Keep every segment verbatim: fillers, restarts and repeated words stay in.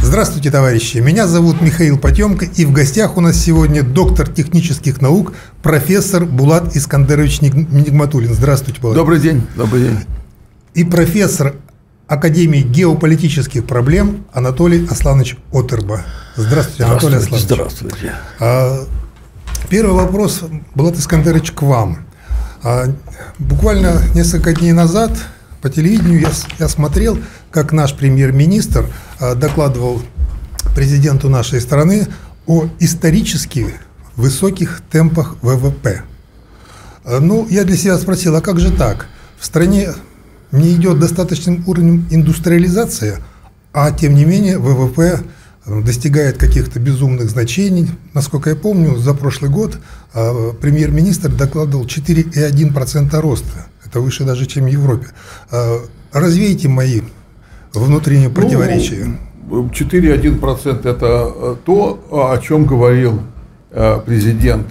Здравствуйте, товарищи. Меня зовут Михаил Потемко, и в гостях у нас сегодня доктор технических наук, профессор Булат Искандерович Нигматуллин. Здравствуйте, Булат. Добрый день. Добрый день. И профессор Академии геополитических проблем Анатолий Асланович Оттерба. Здравствуйте, Анатолий Асланович. Здравствуйте. Первый вопрос, Булат Искандерович, к вам. Буквально несколько дней назад по телевидению я, я смотрел, как наш премьер-министр докладывал президенту нашей страны о исторически высоких темпах вэ вэ пэ. Ну, я для себя спросил, а как же так? В стране не идет достаточным уровнем индустриализация, а тем не менее вэ вэ пэ достигает каких-то безумных значений. Насколько я помню, за прошлый год премьер-министр докладывал четыре целых одна десятая процента роста. Это выше даже, чем в Европе. Развейте мои внутренние противоречия. четыре целых одна десятая процента это то, о чем говорил президент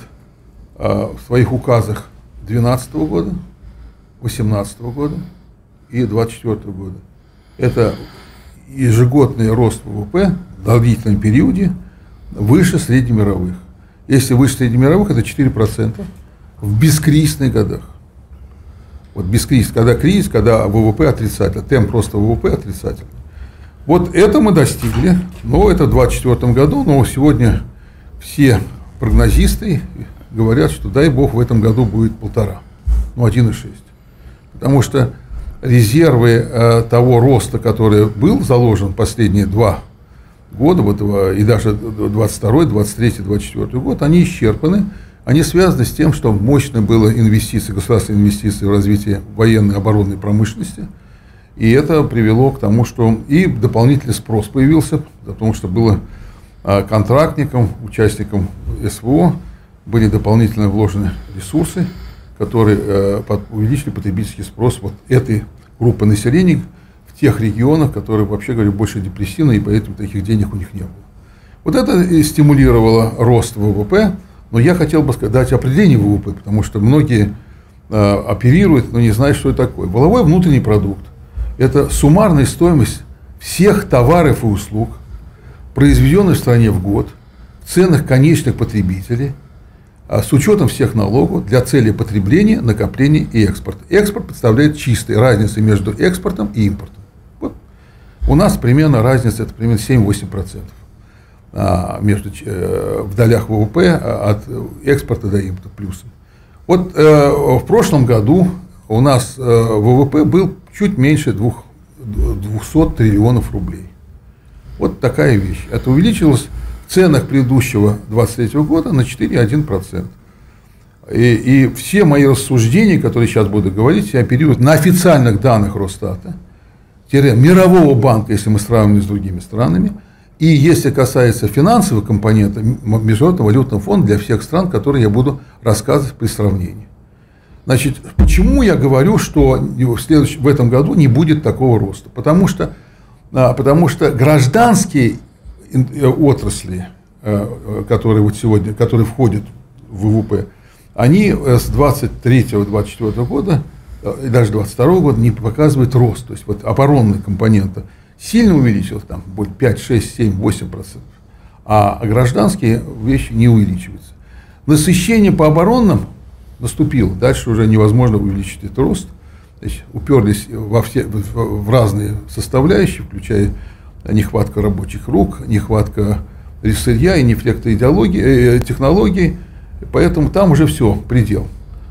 в своих указах две тысячи двенадцатого года, две тысячи восемнадцатого года и две тысячи двадцать четвёртого года. Это ежегодный рост вэ вэ пэ в длительном периоде выше среднемировых. Если выше среднемировых, это четыре процента в бескризисных годах. Вот бескризис, когда кризис, когда вэ вэ пэ отрицательный, темп роста вэ вэ пэ отрицательный. Вот это мы достигли, но это в две тысячи двадцать четвёртом году, но сегодня все прогнозисты говорят, что дай бог в этом году будет полтора, ну один целых шесть. Потому что резервы э, того роста, который был заложен последние два года, вот, и даже двадцать второй, двадцать третий, двадцать четвёртый год, они исчерпаны. Они связаны с тем, что мощно было инвестиции, государственные инвестиции в развитие военной и оборонной промышленности. И это привело к тому, что и дополнительный спрос появился, потому что было контрактникам, участникам эс вэ о, были дополнительно вложены ресурсы, которые увеличили потребительский спрос вот этой группы населения в тех регионах, которые, вообще говоря, больше депрессивны, и поэтому таких денег у них не было. Вот это и стимулировало рост вэ вэ пэ. Но я хотел бы дать определение вэ вэ пэ, потому что многие э, оперируют, но не знают, что это такое. Валовой внутренний продукт – это суммарная стоимость всех товаров и услуг, произведенных в стране в год, в ценах конечных потребителей, э, с учетом всех налогов для целей потребления, накопления и экспорта. Экспорт представляет чистую разницу между экспортом и импортом. Вот. У нас примерно разница – это примерно семь-восемь процентов. Между, в долях вэ вэ пэ от экспорта до импорта плюсы. Вот э, в прошлом году у нас э, вэ вэ пэ был чуть меньше двухсот триллионов рублей. Вот такая вещь. Это увеличилось в ценах предыдущего двадцать третьего года на четыре целых одна десятая процента. И, и все мои рассуждения, которые сейчас буду говорить, я оперирую на официальных данных Росстата, мирового банка, если мы сравниваем с другими странами. И если касается финансового компонента, Международного валютного фонда для всех стран, которые я буду рассказывать при сравнении. Значит, почему я говорю, что в, следующем, в этом году не будет такого роста? Потому что, потому что гражданские отрасли, которые, вот сегодня, которые входят в вэ вэ пэ, они с двадцать третьего — двадцать четвёртого года и даже двадцать второго года не показывают рост. То есть вот оборонная компонента сильно увеличилось, там пять, шесть, семь, восемь процентов, а гражданские вещи не увеличиваются. Насыщение по оборонным наступило, дальше уже невозможно увеличить этот рост. Значит, уперлись во все, в разные составляющие, включая нехватка рабочих рук, нехватка сырья и нефтеидеологии, технологий, поэтому там уже все, предел.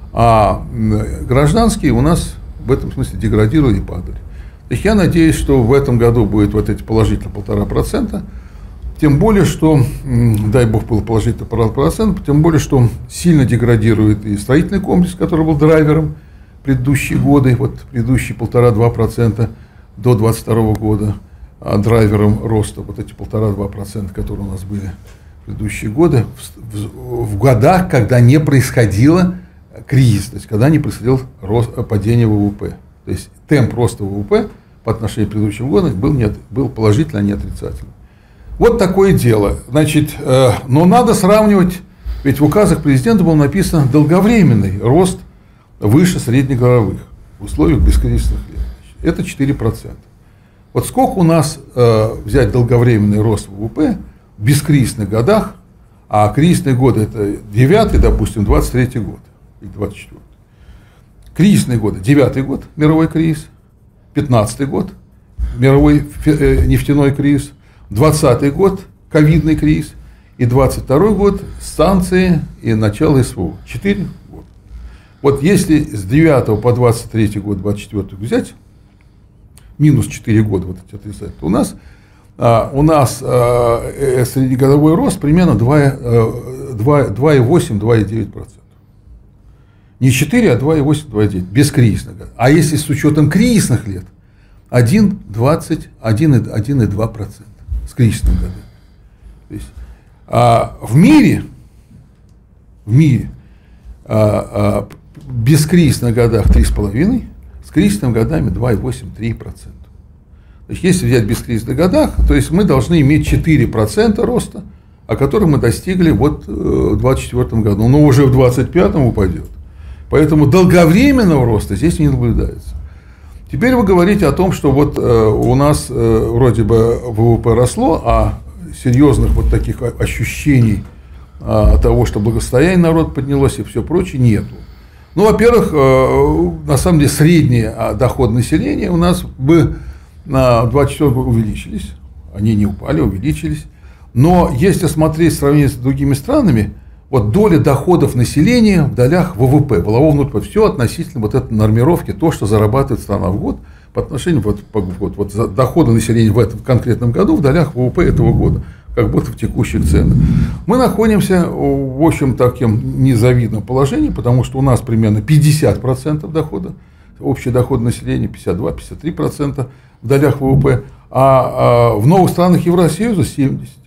А гражданские у нас в этом смысле деградировали и падали. Я надеюсь, что в этом году будет вот эти положительно полтора процента, тем более, что, дай бог, было положительно полтора процента, тем более, что сильно деградирует и строительный комплекс, который был драйвером предыдущие годы, вот предыдущие полтора-два процента до двадцать второго года, а драйвером роста вот эти полтора-два процента, которые у нас были в предыдущие годы, в, в, в годах, когда не происходило кризис, то есть когда не происходило рост, падение вэ вэ пэ. То есть темп роста вэ вэ пэ по отношению к предыдущим годам был, не, был положительный, а не отрицательный. Вот такое дело. Значит, э, но надо сравнивать, ведь в указах президента было написано долговременный рост выше среднегодовых в условиях бескризисных лет. Это четыре процента. Вот сколько у нас э, взять долговременный рост ВВП в бескризисных годах, а кризисные годы это девятый, допустим, двадцать третий год или двадцать четвёртый. Кризисные годы, девятый год, мировой кризис, пятнадцатый год, мировой э, нефтяной кризис, двадцатый год, ковидный кризис, и двадцать второй год, санкции и начало СВО. Четыре года. Вот если с девятого по двадцать третий год, двадцать четвёртый взять, минус четыре года, вот эти отрицательные, то у нас, а, у нас а, среднегодовой рост примерно два и восемь - два и девять процента. Не четыре, а два и восемь - два и девять, без кризисных. А если с учетом кризисных лет, один и двадцать - один и два процента с кризисными годами. То есть, а, в мире, в мире а, а, в бескризисных годах три и пять процента, с кризисными годами два и восемь - три процента. То есть, если взять в бескризисных годах, то есть мы должны иметь четыре процента роста, о котором мы достигли вот в двадцать четвёртом году, но уже в двадцать пятом упадет. Поэтому долговременного роста здесь не наблюдается. Теперь вы говорите о том, что вот э, у нас э, вроде бы ВВП росло, а серьезных вот таких ощущений э, того, что благосостояние народ поднялось и все прочее, нету. Ну, во-первых, э, на самом деле средний доход населения у нас бы на двадцать четвёртом году увеличились, они не упали, увеличились. Но если смотреть в сравнении с другими странами, вот доля доходов населения в долях ВВП, валового внутреннего, все относительно вот этой нормировки, то, что зарабатывает страна в год по отношению вот, вот, вот, дохода населения в этом конкретном году в долях ВВП этого года, как будто в текущих ценах. Мы находимся в общем таким незавидном положении, потому что у нас примерно пятьдесят процентов дохода, общий доход населения пятьдесят два - пятьдесят три процента в долях ВВП, а, а в новых странах Евросоюза семьдесят процентов.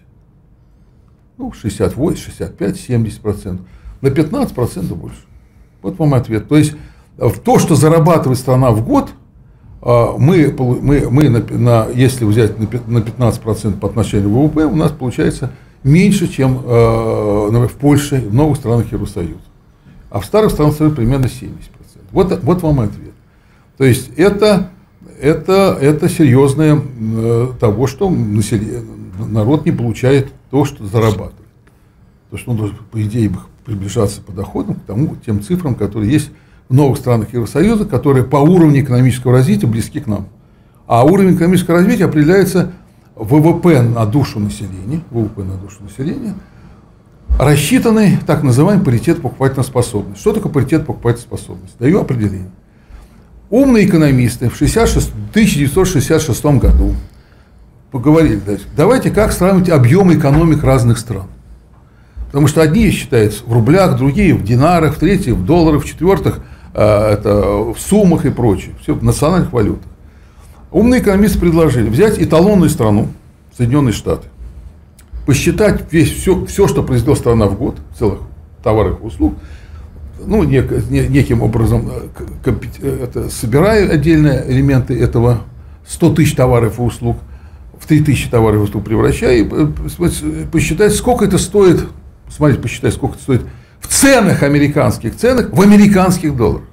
Ну, шестьдесят восемь, шестьдесят пять, семьдесят процентов, на пятнадцать процентов больше. Вот вам ответ. То есть, в то, что зарабатывает страна в год, мы, мы, мы на, на, если взять на пятнадцать процентов по отношению к ВВП, у нас получается меньше, чем например, в Польше, в новых странах Евросоюза. А в старых странах Евросоюза примерно семьдесят процентов. Вот, вот вам ответ. То есть, это, это, это серьезное того, что население, народ не получает то, что зарабатывает. То, что он должен, по идее, приближаться по доходам к тому, тем цифрам, которые есть в новых странах Евросоюза, которые по уровню экономического развития близки к нам. А уровень экономического развития определяется ВВП на душу населения, ВВП на душу населения, рассчитанный так называемый паритет покупательной способности. Что такое паритет покупательной способности? Даю определение. Умные экономисты в тысяча девятьсот шестьдесят шестом году поговорили, давайте как сравнивать объемы экономик разных стран. Потому что одни считаются в рублях, другие в динарах, в третьих в долларах, в четвертых это в суммах и прочее, все в национальных валютах. Умные экономисты предложили взять эталонную страну, Соединенные Штаты, посчитать весь, все, все, что произвела страна в год, в целых товарах и услуг, ну, нек, не, неким образом это, собирая отдельные элементы этого, сто тысяч товаров и услуг, в три тысячи товаров и услуг превращая, и посчитать, сколько это стоит, смотрите, посчитать, сколько это стоит в ценах, американских ценах, в американских долларах.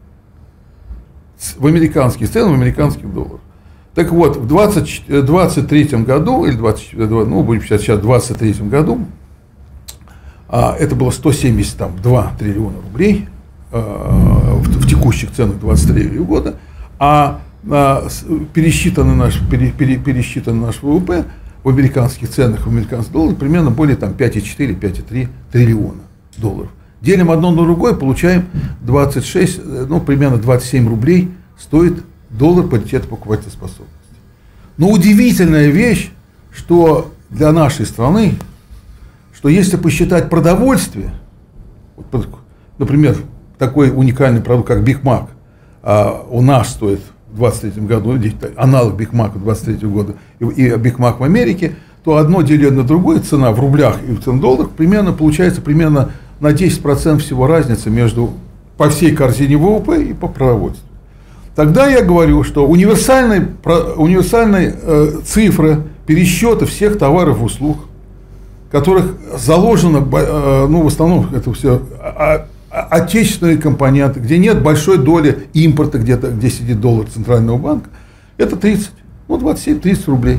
В американских ценах, в американских долларах. Так вот, в двадцать третьем году, или двадцать, ну, будем считать сейчас в двадцать третьем году, это было сто семьдесят два триллиона рублей в текущих ценах двадцать третьего года, а пересчитанный наш, пере, пере, пересчитанный наш ВВП в американских ценах, в американских долларах примерно более там, пять и четыре - пять и три триллиона долларов. Делим одно на другое, получаем двадцать шесть, ну, примерно двадцать семь рублей стоит доллар паритета покупательной способности. Но удивительная вещь, что для нашей страны, что если посчитать продовольствие, вот, например, такой уникальный продукт, как Биг Мак, а у нас стоит в двадцать третьем году, аналог Биг Мака двадцать третьего года и Биг Мак в Америке, то одно деление на другое, цена в рублях и в цен долларах, примерно получается примерно на десять процентов всего разница между по всей корзине ВВП и по продовольствию. Тогда я говорю, что универсальные, универсальные э, цифры пересчета всех товаров и услуг, которых заложено, э, ну, в основном это все а, а, отечественные компоненты, где нет большой доли импорта, где-то, где сидит доллар Центрального банка, это тридцать. Ну, двадцать семь - тридцать рублей.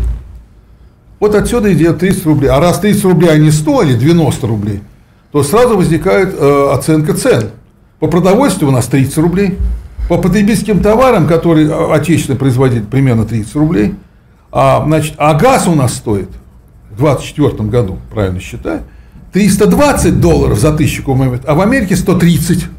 Вот отсюда идет тридцать рублей. А раз тридцать рублей, а не сто или девяносто рублей, то сразу возникает э, оценка цен. По продовольствию у нас тридцать рублей. По потребительским товарам, которые отечественный производитель, примерно тридцать рублей. А, значит, а газ у нас стоит в двадцать четвёртом году, правильно считаю, триста двадцать долларов за тысячу кубометров, а в Америке сто тридцать.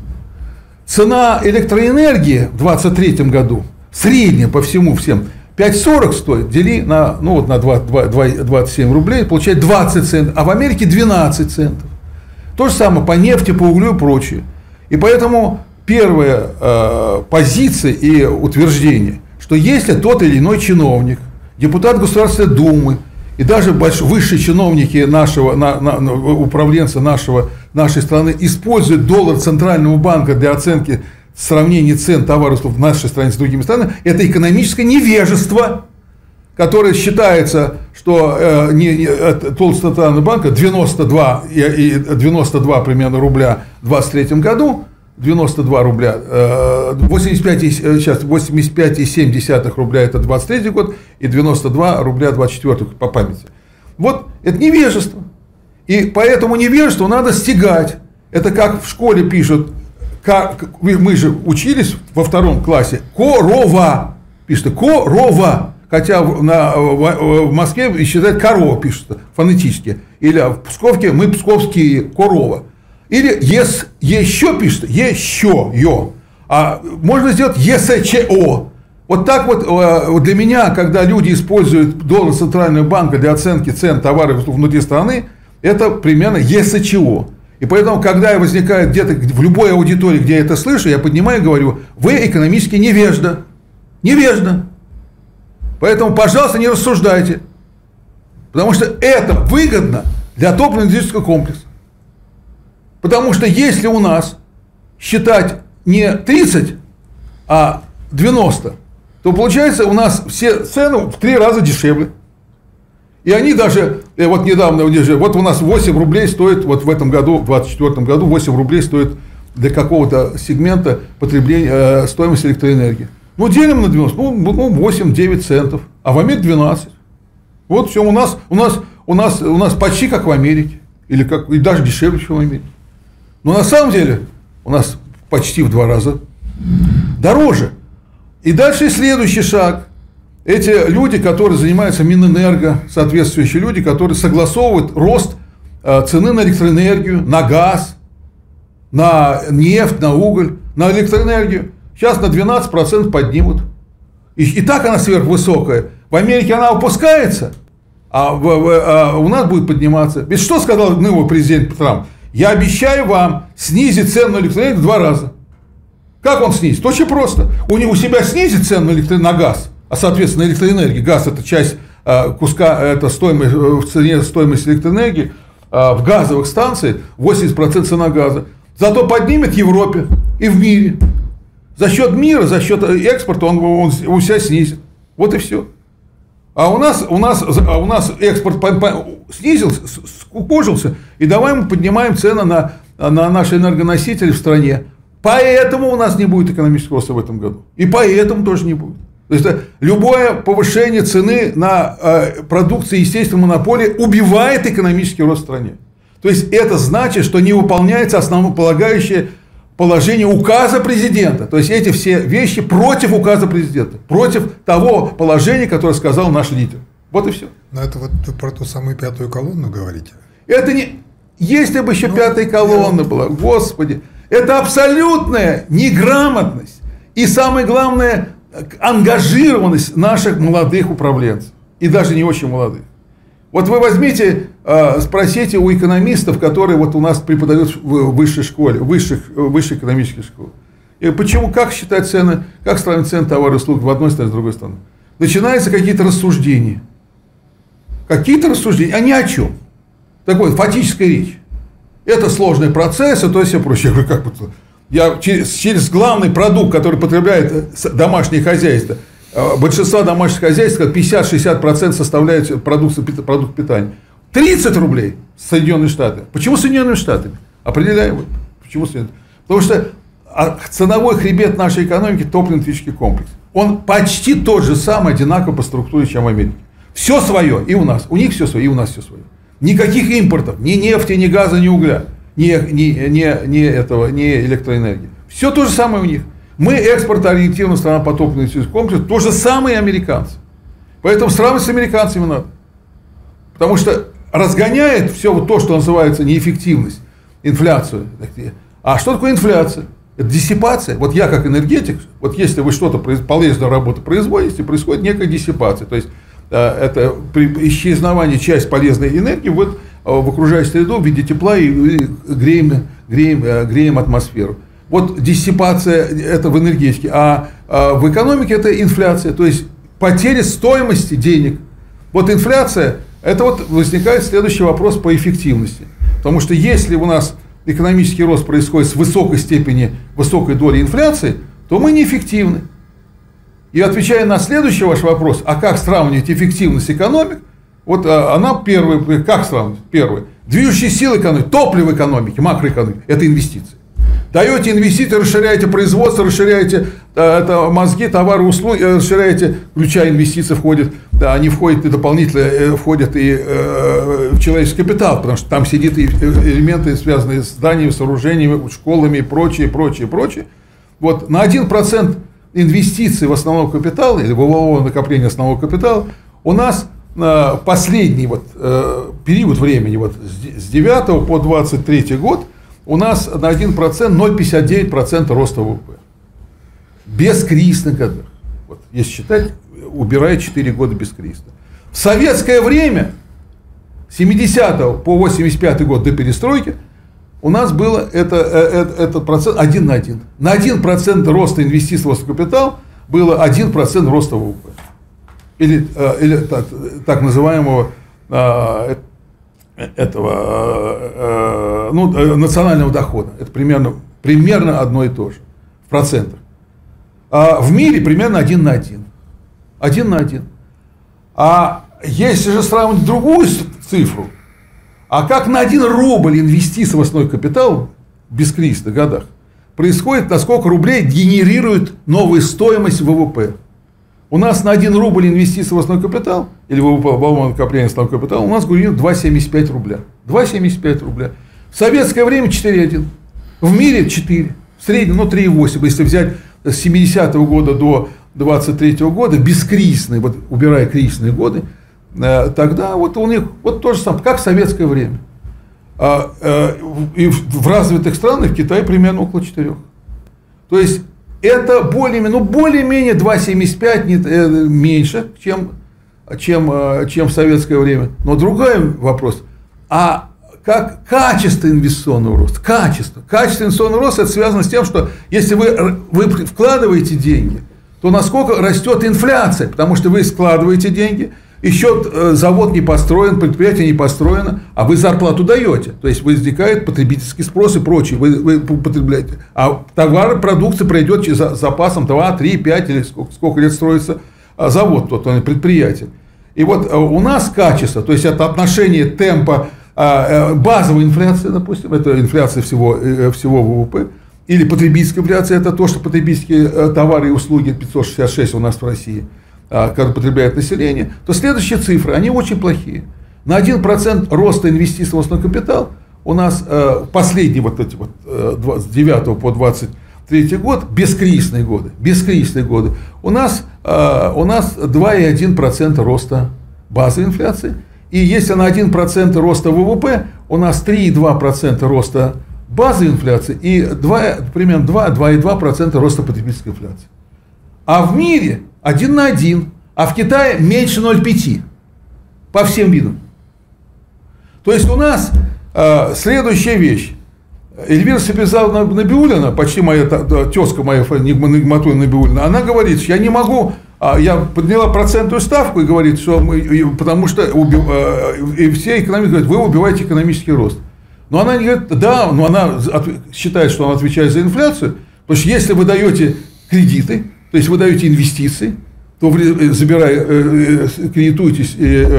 Цена электроэнергии в двадцать третьем году, средняя по всему всем, пять сорок стоит, дели на, ну, вот на двадцать семь рублей, получает двадцать центов, а в Америке двенадцать центов. То же самое по нефти, по углю и прочее. И поэтому первая э, позиция и утверждение, что если тот или иной чиновник, депутат Государственной Думы и даже больш, высшие чиновники нашего, на, на, управленцы нашего, нашей страны используют доллар Центрального банка для оценки сравнения цен товаров в нашей стране с другими странами, это экономическое невежество, которое считается, что э, не, не, доллар Центрального банка девяносто два, и, и девяносто два примерно рубля в двадцать третьем году, девяносто два рубля, восемьдесят пять, сейчас восемьдесят пять и семь десятых рубля это двадцать третий год, и девяносто два рубля двадцать четвёртый по памяти. Вот это невежество. И по этому невежеству надо стягать. Это как в школе пишут, как, мы же учились во втором классе, корова, пишут, корова. Хотя на, в Москве считают корова, пишут фонетически. Или в Псковке мы псковские, корова. Или ес, еще пишет, еще, ё. А можно сделать ЕСЧО. Вот так вот для меня, когда люди используют доллар Центрального банка для оценки цен товаров внутри страны, это примерно ЕСЧО. И поэтому, когда возникает где-то в любой аудитории, где я это слышу, я поднимаю и говорю, вы экономически невежда. Невежда. Поэтому, пожалуйста, не рассуждайте. Потому что это выгодно для топливно-энергетического комплекса. Потому что если у нас считать не тридцать, а девяносто, то получается у нас все цены в три раза дешевле. И они даже, вот недавно, вот у нас восемь рублей стоит, вот в этом году, в двадцать четвёртом году, восемь рублей стоит для какого-то сегмента потребления, э, стоимость электроэнергии. Ну, делим на девяносто, ну, восемь-девять центов, а в Америке двенадцать. Вот все, у нас, у нас, у нас, у нас почти как в Америке, или как, и даже дешевле, чем в Америке. Но на самом деле у нас почти в два раза дороже. И дальше следующий шаг. Эти люди, которые занимаются Минэнерго, соответствующие люди, которые согласовывают рост цены на электроэнергию, на газ, на нефть, на уголь, на электроэнергию. Сейчас на двенадцать процентов поднимут. И, и так она сверхвысокая. В Америке она опускается, а, в, в, а у нас будет подниматься. Ведь что сказал новый президент Трамп? Я обещаю вам снизить цену на электроэнергию в два раза. Как он снизит? Очень просто. У него у себя снизит цену на, электро... на газ, а соответственно электроэнергия. Газ это часть э, куска, это стоимость, в цене стоимости электроэнергии. Э, в газовых станциях восемьдесят процентов цена газа. Зато поднимет в Европе и в мире. За счет мира, за счет экспорта он, он у себя снизит. Вот и все. А у нас, у нас, а у нас экспорт снизился, скукожился, и давай мы поднимаем цены на, на наши энергоносители в стране. Поэтому у нас не будет экономического роста в этом году. И поэтому тоже не будет. То есть любое повышение цены на э, продукцию естественной монополии убивает экономический рост в стране. То есть это значит, что не выполняется основополагающее положение указа президента. То есть эти все вещи против указа президента, против того положения, которое сказал наш лидер. Вот и все. Но это вот вы про ту самую пятую колонну говорите? Это не... Если бы еще ну, пятая колонна я... была, господи, это абсолютная неграмотность и, самое главное, ангажированность наших молодых управленцев. И даже не очень молодых. Вот вы возьмите, спросите у экономистов, которые вот у нас преподают в высшей школе, в высших, высшей экономической школе. И почему, как считать цены, как сравнить цены товаров и услуг в одной стране с другой страной? Начинаются какие-то рассуждения. Какие-то рассуждения, а ни о чем. Такой фатическая речь. Это сложный процесс, и то есть все проще. Я говорю, как это? Я через, через главный продукт, который потребляет домашнее хозяйство, большинство домашних хозяйств, пятьдесят-шестьдесят процентов составляют продукцию, продукт питания. тридцать рублей Соединенные Штаты. Почему Соединенные Штаты? Определяем. Почему Соединенные? Потому что ценовой хребет нашей экономики – топливно-энергетический комплекс. он почти тот же самый, одинаково по структуре, чем в Америке. Все свое и у нас. У них все свое, и у нас все свое. Никаких импортов, ни нефти, ни газа, ни угля, ни, ни, ни, ни, этого, ни электроэнергии. Все то же самое у них. Мы экспортоориентированная страна по топливному комплексу, то же самое и американцы. Поэтому сравнивать с американцами надо. Потому что разгоняет все вот то, что называется неэффективность, инфляцию. А что такое инфляция? Это диссипация. Вот я как энергетик, вот если вы что-то полезную работу производите, происходит некая диссипация. То есть это при исчезновении части полезной энергии вот, в окружающей среду в виде тепла и греем, греем, греем атмосферу. Вот диссипация это в энергетике, а в экономике это инфляция, то есть потеря стоимости денег. Вот инфляция, это вот возникает следующий вопрос по эффективности. Потому что если у нас экономический рост происходит с высокой степени, высокой долей инфляции, то мы неэффективны. И отвечая на следующий ваш вопрос, а как сравнивать эффективность экономик, вот она первая, как сравнивать? Первая. Движущая сила экономики, топливо экономики, макроэкономики, это инвестиции. Даете инвестиции, расширяете производство, расширяете это, мозги, товары, услуги, расширяете, включая инвестиции, входят, да, они входят и дополнительно входят и э, в человеческий капитал, потому что там сидят и элементы, связанные с зданиями, сооружениями, школами и прочее, прочее, прочее. Вот на один процент инвестиций в основной капитал или валового накопления основного капитала у нас э, последний вот, э, период времени вот, с девятого по двадцать третий год у нас на один процент ноль целых пятьдесят девять сотых процента роста ВВП. Без кризисных годах. Вот, если считать, убирая четыре года бескризисно. В советское время, с семидесятого по восемьдесят пятый год до перестройки, у нас было это, это, этот процент один на один. На один процент роста инвестиций в капитал было один процент роста ВВП. Или, или так, так называемого этого ну, национального дохода. Это примерно, примерно одно и то же в процентах. А в мире примерно один на один. Один на один. А если же сравнить другую цифру, а как на один рубль инвестиций в основной капитал в бескризисных годах происходит, на сколько рублей генерирует новая стоимость ВВП. У нас на один рубль инвестиций в основной капитал, или ВВП, валовое накопление основного капитала, у нас генерирует два целых семьдесят пять рубля. два целых семьдесят пять рубля. В советское время четыре целых один. В мире четыре. В среднем, ну, три целых восемь. Если взять с семидесятого года до двадцать третьего года, бескризисные, вот убирая кризисные годы, тогда вот у них вот то же самое, как в советское время. И в развитых странах в Китае примерно около четырех. То есть это более-менее, ну, более-менее два целых семьдесят пять меньше, чем, чем, чем в советское время. Но другой вопрос. А как качество инвестиционного роста? Качество. Качество инвестиционного роста это связано с тем, что если вы, вы вкладываете деньги, то насколько растет инфляция, потому что вы складываете деньги, еще завод не построен, предприятие не построено, а вы зарплату даете. То есть возникает потребительский спрос и прочее. Вы, вы потребляете. А товары, продукция пройдет с запасом два, три, пять или сколько, сколько лет строится завод, тот предприятие. И вот у нас качество, то есть это отношение темпа базовой инфляции, допустим, это инфляция всего, всего ВВП, или потребительская инфляция, это то, что потребительские товары и услуги пятьсот шестьдесят шесть у нас в России, когда потребляет население, то следующие цифры, они очень плохие. На один процент роста инвестиций в основной капитал у нас последние вот эти вот с девятого по двадцать третий год, бескризисные годы, бескризисные годы, у нас, у нас два целых один десятых процента роста базовой инфляции. И если на один процент роста ВВП, у нас три целых два десятых процента роста базовой инфляции и два, примерно два — два целых два десятых процента роста потребительской инфляции. А в мире один на один, а в Китае меньше ноль целых пять десятых по всем видам. То есть у нас э, следующая вещь. Эльвира Сапизовна Набиуллина, почти моя тезка моя Нигматуллина Набиуллина, она говорит, что я не могу, я подняла процентную ставку и говорит, что мы, потому что убив, и все экономисты говорят, вы убиваете экономический рост. Но она не говорит, да, но она считает, что она отвечает за инфляцию, потому что если вы даете кредиты, то есть вы даете инвестиции, то вы, забирая, кредитуетесь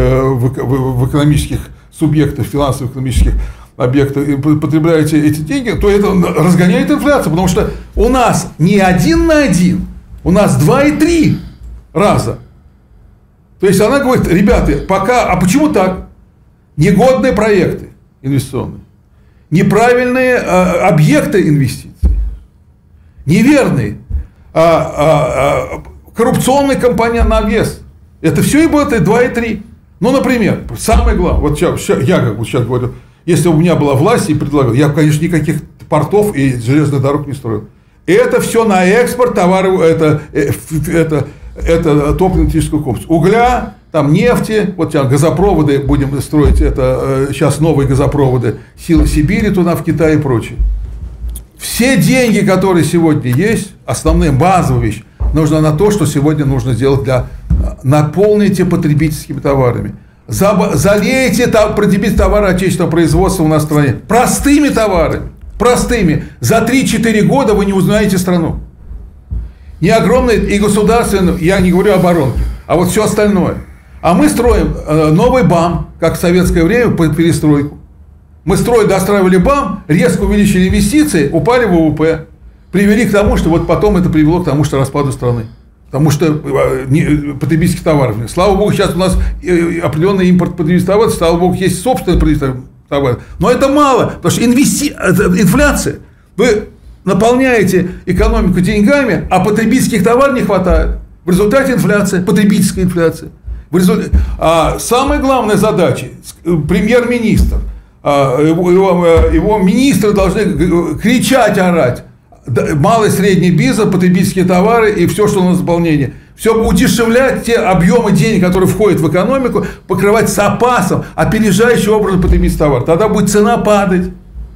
в экономических субъектах, финансово-экономических объектов и потребляете эти деньги, то это разгоняет инфляцию, потому что у нас не один на один, У нас два и три раза. То есть она говорит, ребята, пока, а почему так? Негодные проекты инвестиционные, неправильные а, объекты инвестиций, неверные, а, а, а, коррупционный компонент на вес. Это все и будет и два и три. Ну, например, самое главное, вот сейчас, я как вот сейчас говорю, если бы у меня была власть и предлагал, я, конечно, никаких портов и железных дорог не строил. Это все на экспорт товаров, это, это, это топливно-энергетический комплекс. Угля, там нефти, вот сейчас газопроводы будем строить, это сейчас новые газопроводы, Силы Сибири туда, в Китай и прочее. Все деньги, которые сегодня есть, основные базовые вещи, нужно на то, что сегодня нужно сделать для... Наполните потребительскими товарами. Залейте потребительские товары отечественного производства у нас в стране простыми товарами. Простыми. За три-четыре года вы не узнаете страну. Не огромные и государственные, я не говорю оборонки, а вот все остальное. А мы строим новый БАМ, как в советское время, по перестройку. Мы строили, достраивали БАМ, резко увеличили инвестиции, упали в ВВП. Привели к тому, что вот потом это привело к тому, что распаду страны. Потому что потребительских товаров нет. Слава богу, сейчас у нас определенный импорт потребительских товаров, слава богу, есть собственные потребительские товары. Но это мало, потому что инвести... инфляция. Вы наполняете экономику деньгами, а потребительских товаров не хватает. В результате инфляция, потребительская инфляция. В результате... а самая главная задача, премьер-министр, его, его, его министры должны кричать, орать. Малый и средний бизнес, потребительские товары и все, что у нас в исполнении. Все удешевлять те объемы денег, которые входят в экономику, покрывать с запасом, опережающим образом потребительский товар. Тогда будет цена падать.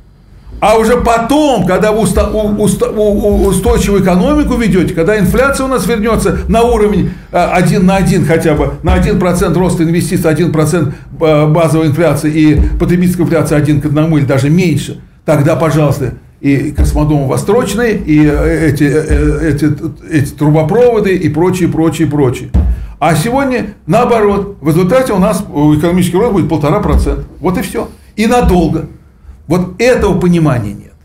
А уже потом, когда вы уста, у, уста, у, устойчивую экономику ведете, когда инфляция у нас вернется на уровень один на один хотя бы, на один процент роста инвестиций, один процент базовой инфляции и потребительской инфляции один к одному или даже меньше, тогда, пожалуйста, и космодромы Восточные, и эти, эти, эти трубопроводы, и прочее, прочее, прочее. А сегодня, наоборот, в результате у нас экономический рост будет полтора процента. Вот и все. И надолго. Вот этого понимания нет.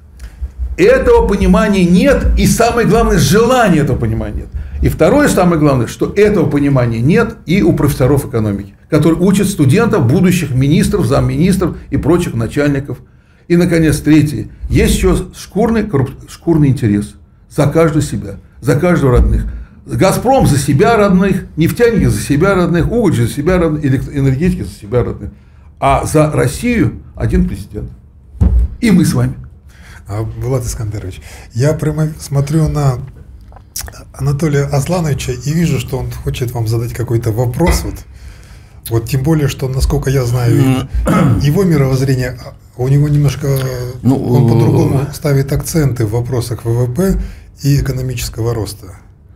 Этого понимания нет, и самое главное, желания этого понимания нет. И второе, самое главное, что этого понимания нет и у профессоров экономики, которые учат студентов, будущих министров, замминистров и прочих начальников. И, наконец, третье. Есть еще шкурный, шкурный интерес. За каждую себя, за каждого родных. Газпром за себя родных, нефтяники за себя родных, уголь за себя родных, энергетики за себя родных. А за Россию один президент. И мы с вами. Булат Искандерович, я прямо смотрю на Анатолия Аслановича и вижу, что он хочет вам задать какой-то вопрос. Вот, вот тем более, что, насколько я знаю, его мировоззрение... У него немножко, ну, он по-другому ставит акценты в вопросах ВВП и экономического роста.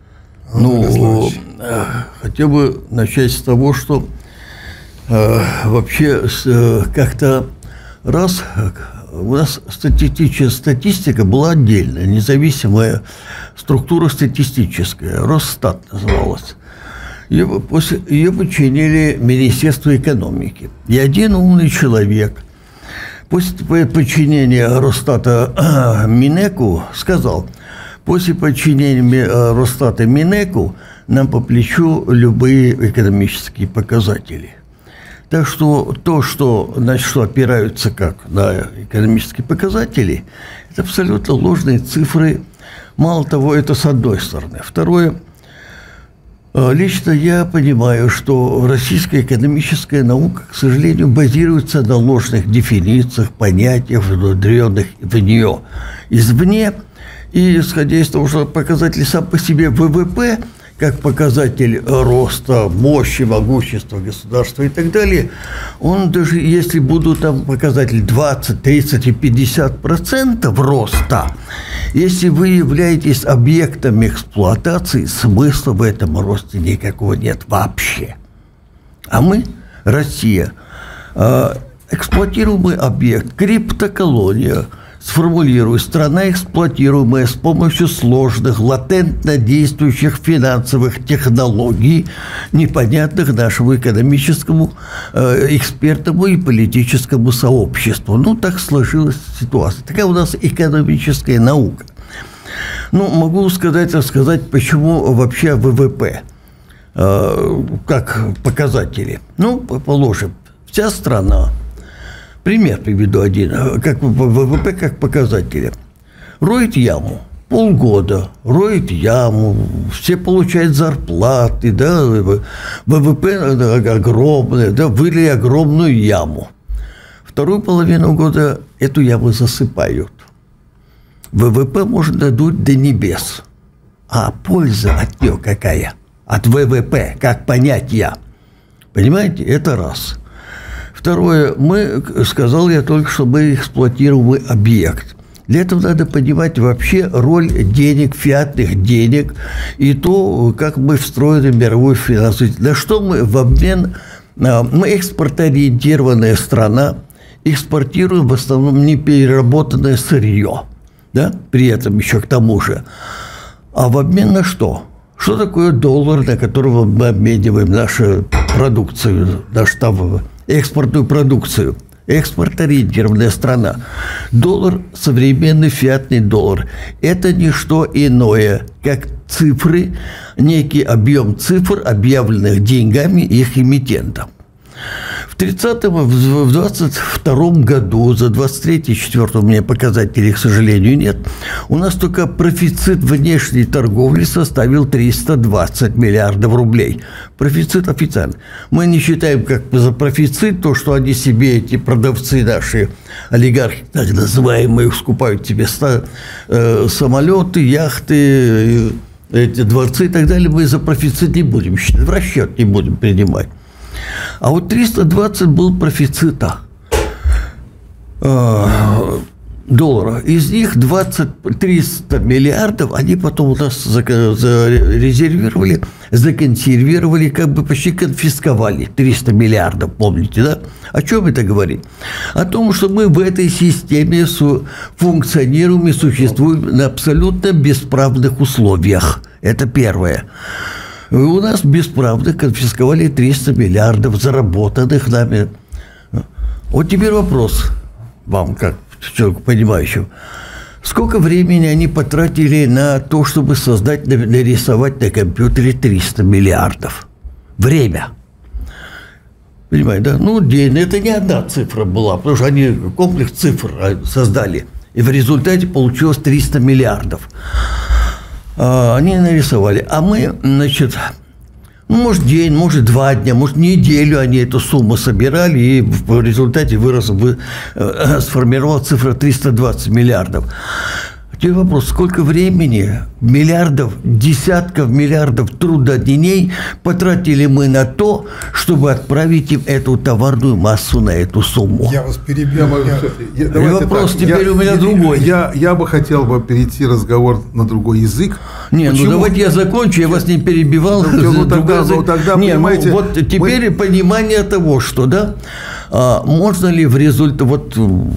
Ну, хотел бы начать с того, что э, вообще э, как-то раз у нас статистическая статистика была отдельная, независимая структура статистическая, Росстат называлась. Ее, после, ее подчинили Министерству экономики. И один умный человек после подчинения Росстата Минэку сказал: после подчинения Росстата Минэку нам по плечу любые экономические показатели. Так что то, что, значит, что опираются как на экономические показатели, это абсолютно ложные цифры. Мало того, это с одной стороны. Второе, лично я понимаю, что российская экономическая наука, к сожалению, базируется на ложных дефинициях, понятиях, внедренных в нее извне. И исходя из того, что показатель сам по себе ВВП, как показатель роста, мощи, могущества государства и так далее, он даже если будут там показатели двадцать, тридцать и пятьдесят процентов роста, если вы являетесь объектом эксплуатации, смысла в этом росте никакого нет вообще. А мы, Россия, эксплуатируемый объект, криптоколония, сформулирую, страна, эксплуатируемая с помощью сложных, латентно действующих финансовых технологий, непонятных нашему экономическому, э, экспертному и политическому сообществу. Ну, так сложилась ситуация. Такая у нас экономическая наука. Ну, могу сказать, рассказать, почему вообще ВВП э, как показатели. Ну, положим, вся страна, пример приведу один, как ВВП как показатели, роет яму. Полгода роет яму, все получают зарплаты, да, ВВП огромное, да, вылили огромную яму. Вторую половину года эту яму засыпают. ВВП можно дуть до небес. А польза от нее какая? От ВВП, как понятие. Понимаете, это раз. Второе, мы, сказал я только, что мы эксплуатируемый объект. Для этого надо понимать вообще роль денег, фиатных денег и то, как мы встроены в мировую финансовую. На что мы в обмен... Мы экспортоориентированная страна, экспортируем в основном непереработанное сырье. Да? При этом еще к тому же. А в обмен на что? Что такое доллар, на которого мы обмениваем нашу продукцию, нашу там, экспортную продукцию? Экспортоориентированная страна. Доллар, современный фиатный доллар, это не что иное, как цифры, некий объем цифр, объявленных деньгами их эмитентом. В тридцатом, в двадцать втором году, за двадцать третий, двадцать четвёртый у меня показателей, к сожалению, нет, у нас только профицит внешней торговли составил триста двадцать миллиардов рублей. Профицит официально. Мы не считаем как за профицит то, что они себе, эти продавцы наши, олигархи, так называемые, скупают себе э, самолеты, яхты, эти дворцы и так далее. Мы за профицит не будем считать, в расчет не будем принимать. А вот триста двадцать был профицита э, доллара. Из них двадцать, триста миллиардов они потом у нас зарезервировали, законсервировали, как бы почти конфисковали. триста миллиардов, помните, да? О чем это говорит? О том, что мы в этой системе функционируем и существуем на абсолютно бесправных условиях. Это первое. У нас бесправно конфисковали триста миллиардов, заработанных нами. Вот теперь вопрос вам, как человеку понимающему. Сколько времени они потратили на то, чтобы создать, нарисовать на компьютере триста миллиардов? Время. Понимаете, да? Ну, день. Это не одна цифра была, потому что они комплекс цифр создали. И в результате получилось триста миллиардов. Они нарисовали. А мы, значит, ну, может, день, может, два дня, может, неделю они эту сумму собирали, и в результате вырос, вы, э, сформировалась цифра триста двадцать миллиардов. Теперь вопрос, сколько времени, миллиардов, десятков миллиардов трудодней потратили мы на то, чтобы отправить им эту товарную массу на эту сумму? Я вас перебью. Я, я, и вопрос так, теперь я, у меня я, другой. Я, я бы хотел бы перейти разговор на другой язык. Не, Почему? ну давайте я закончу, я вас не перебивал. Ну, ну, тогда, ну, тогда, не, понимаете, ну, вот теперь мы... понимание того, что, да, а, можно ли в результате, вот,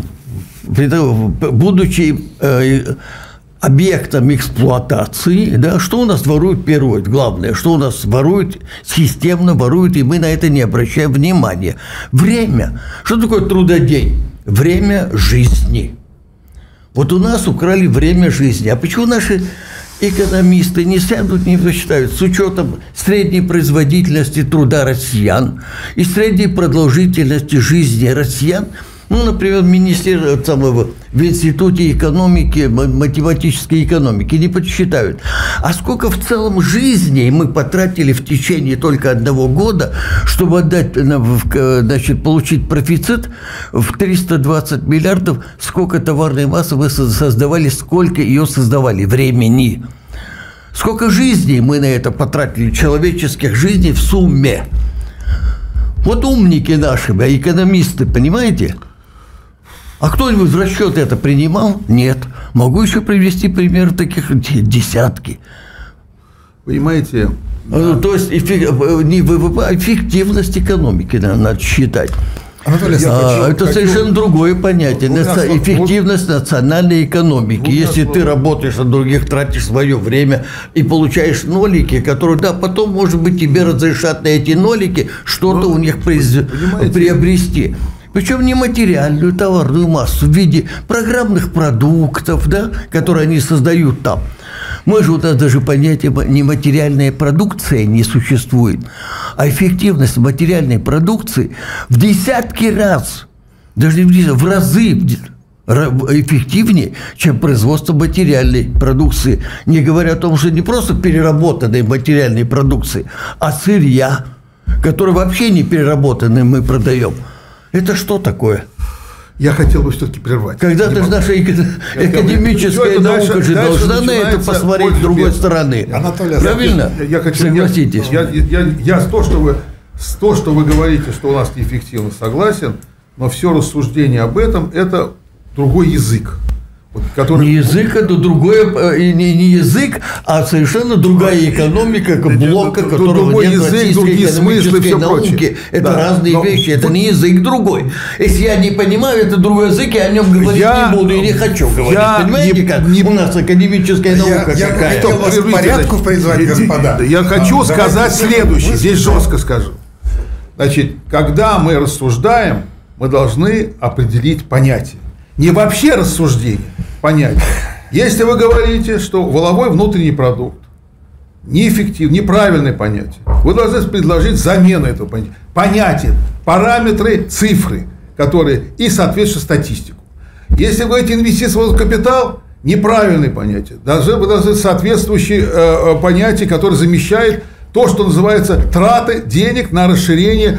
будучи э, объектом эксплуатации, да, что у нас воруют первое, главное, что у нас воруют, системно воруют, и мы на это не обращаем внимания. Время. Что такое трудодень? Время жизни. Вот у нас украли время жизни. А почему наши экономисты не сядут, не посчитают, с учетом средней производительности труда россиян и средней продолжительности жизни россиян? Ну, например, министерство самого, в Институте экономики, математической экономики не подсчитают. А сколько в целом жизней мы потратили в течение только одного года, чтобы отдать, значит, получить профицит в триста двадцать миллиардов, сколько товарной массы вы создавали, сколько ее создавали, времени. Сколько жизней мы на это потратили, человеческих жизней в сумме. Вот умники наши, экономисты, понимаете? А кто-нибудь в расчет это принимал? Нет. Могу еще привести пример таких десятки. Понимаете? Да. То есть не ВВП, а эффективность экономики надо считать. Анатолий, а, хочу, это хочу... совершенно другое понятие. Вот, эффективность вот, национальной экономики. Вот, Если вот, ты работаешь, а других тратишь свое время и получаешь нолики, которые, да, потом, может быть, тебе разрешат на эти нолики что-то у них произ... приобрести. Причем нематериальную товарную массу в виде программных продуктов, да, которые они создают там. Мы же, у нас даже понятие нематериальная продукция не существует. А эффективность материальной продукции в десятки раз, даже не в десятки, в разы эффективнее, чем производство материальной продукции. Не говоря о том, что не просто переработанной материальной продукции, а сырья, которое вообще не переработанное мы продаем. Это что такое? Я хотел бы все-таки прервать. Когда-то же наша академическая наука дальше, же дальше должна на это посмотреть с другой стороны. Анатолий, правильно? Я, я хочу, согласитесь. Я, я, я, я с то, что вы, с то, что вы говорите, что у нас неэффективно, согласен, но все рассуждение об этом – это другой язык. Вот, который... Не язык, это другое, не, не язык, а совершенно другая экономика, блока, которого другой нет язык, другие смыслы, все науки. Прочее. Это да, разные но... вещи, это не язык другой. Если я не понимаю, это другой язык, я о нем говорить я... не буду и не хочу говорить. Я Понимаете, не... как не... у нас академическая наука я, какая? Я хотел вас в порядку призвать, господа. Я хочу а, сказать следующее, вы... здесь жестко скажу. Значит, когда мы рассуждаем, мы должны определить понятие. Не вообще рассуждение, понятие. Если вы говорите, что валовой внутренний продукт неэффективный, неправильное понятие, вы должны предложить замену этого понятия. Понятие, параметры, цифры, которые и соответствуют статистику. Если вы говорите инвестиции в капитал, неправильное понятие. Должны быть соответствующие э, понятия, которые замещают то, что называется траты денег на расширение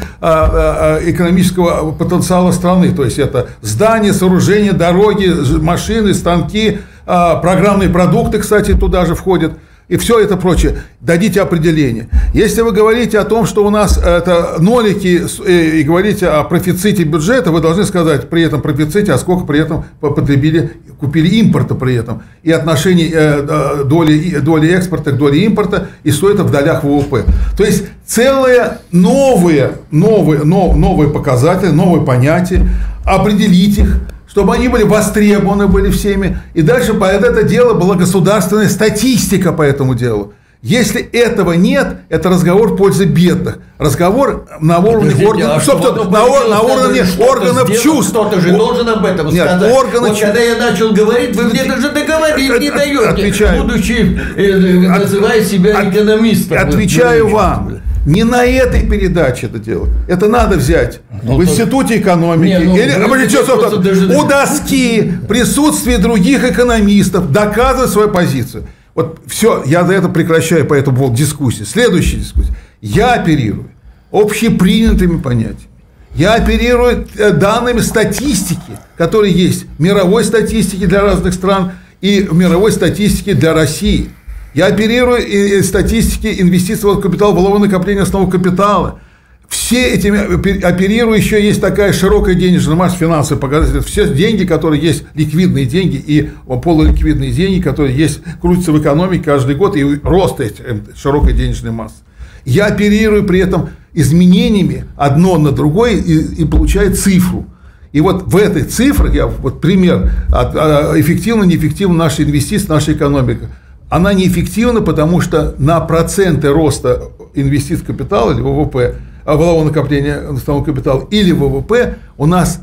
а, а, экономического потенциала страны. То есть это здания, сооружения, дороги, машины, станки, а, программные продукты, кстати, туда же входят. И все это прочее. Дадите определение. Если вы говорите о том, что у нас это нолики, и говорите о профиците бюджета, вы должны сказать при этом профиците, а сколько при этом потребили, купили импорта при этом. И отношение доли, доли экспорта к доле импорта, и что это в долях ВВП. То есть целые новые, новые, новые показатели, новые понятия, определить их, чтобы они были востребованы были всеми. И дальше по это дело была государственная статистика по этому делу. Если этого нет, это разговор в пользу бедных. Разговор на уровне органов, а на, на уровне органов чувств. Кто-то же должен об этом нет, сказать. Органы... Вот когда я начал говорить, вы мне даже договорить не даете, отвечаю. будучи, э, называя себя От... экономистом. Отвечаю вам. Не на этой передаче это делать. Это надо взять ну, в Институте экономики. Не, ну, или, вы, что, что, даже... У доски присутствие других экономистов доказывать свою позицию. Вот все, я за это прекращаю по этому поводу дискуссии. Следующая дискуссия. Я оперирую общепринятыми понятиями. Я оперирую данными статистики, которые есть мировой статистики для разных стран и мировой статистики для России. Я оперирую и статистики инвестиций в капитал, валового накопления основного капитала. Все этими оперирую, еще есть такая широкая денежная масса, финансовые показатели. Все деньги, которые есть, ликвидные деньги и полуликвидные деньги, которые есть, крутятся в экономике каждый год, и рост этой широкой денежной массы. Я оперирую при этом изменениями одно на другое и, и получаю цифру. И вот в этой цифре, я вот пример, эффективно-неэффективно наши инвестиции, наша экономика. Она неэффективна, потому что на проценты роста инвестиций в капитал или ВВП, валового накопления основного капитала или ВВП у нас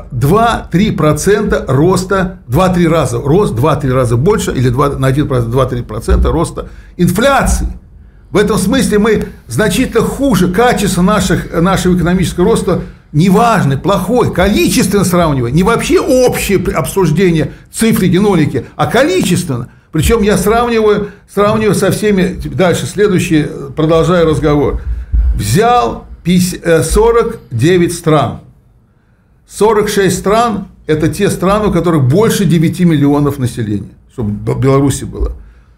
два-три процента роста, два-три раза рост, два-три раза больше или два, на один процент, два-три процента роста инфляции. В этом смысле мы значительно хуже, качество наших, нашего экономического роста неважный, плохой, количественно сравнивая, не вообще общее обсуждение цифры, генолики, а количественно. Причем я сравниваю, сравниваю со всеми, дальше, следующий, продолжаю разговор. Взял сорок девять стран. сорок шесть стран – это те страны, у которых больше девяти миллионов населения, чтобы в Беларуси было.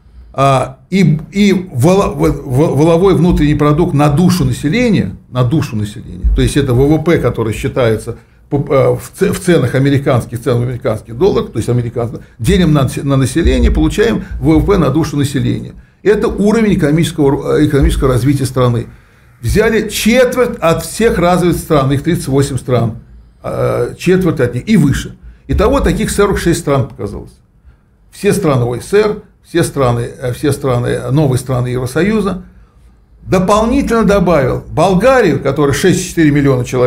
И, и валовой внутренний продукт на душу населения, на душу населения, то есть это ВВП, который считается в ценах американских, цен в американских долларах, то есть американских, делим на, на население, получаем ВВП на душу населения. Это уровень экономического, экономического развития страны. Взяли четверть от всех развитых стран, их тридцать восемь стран, четверть от них и выше. Итого таких сорок шесть стран показалось. Все страны ОСР, все страны, все страны, новые страны Евросоюза. Дополнительно добавил Болгарию, которая шесть целых четыре десятых миллиона человек,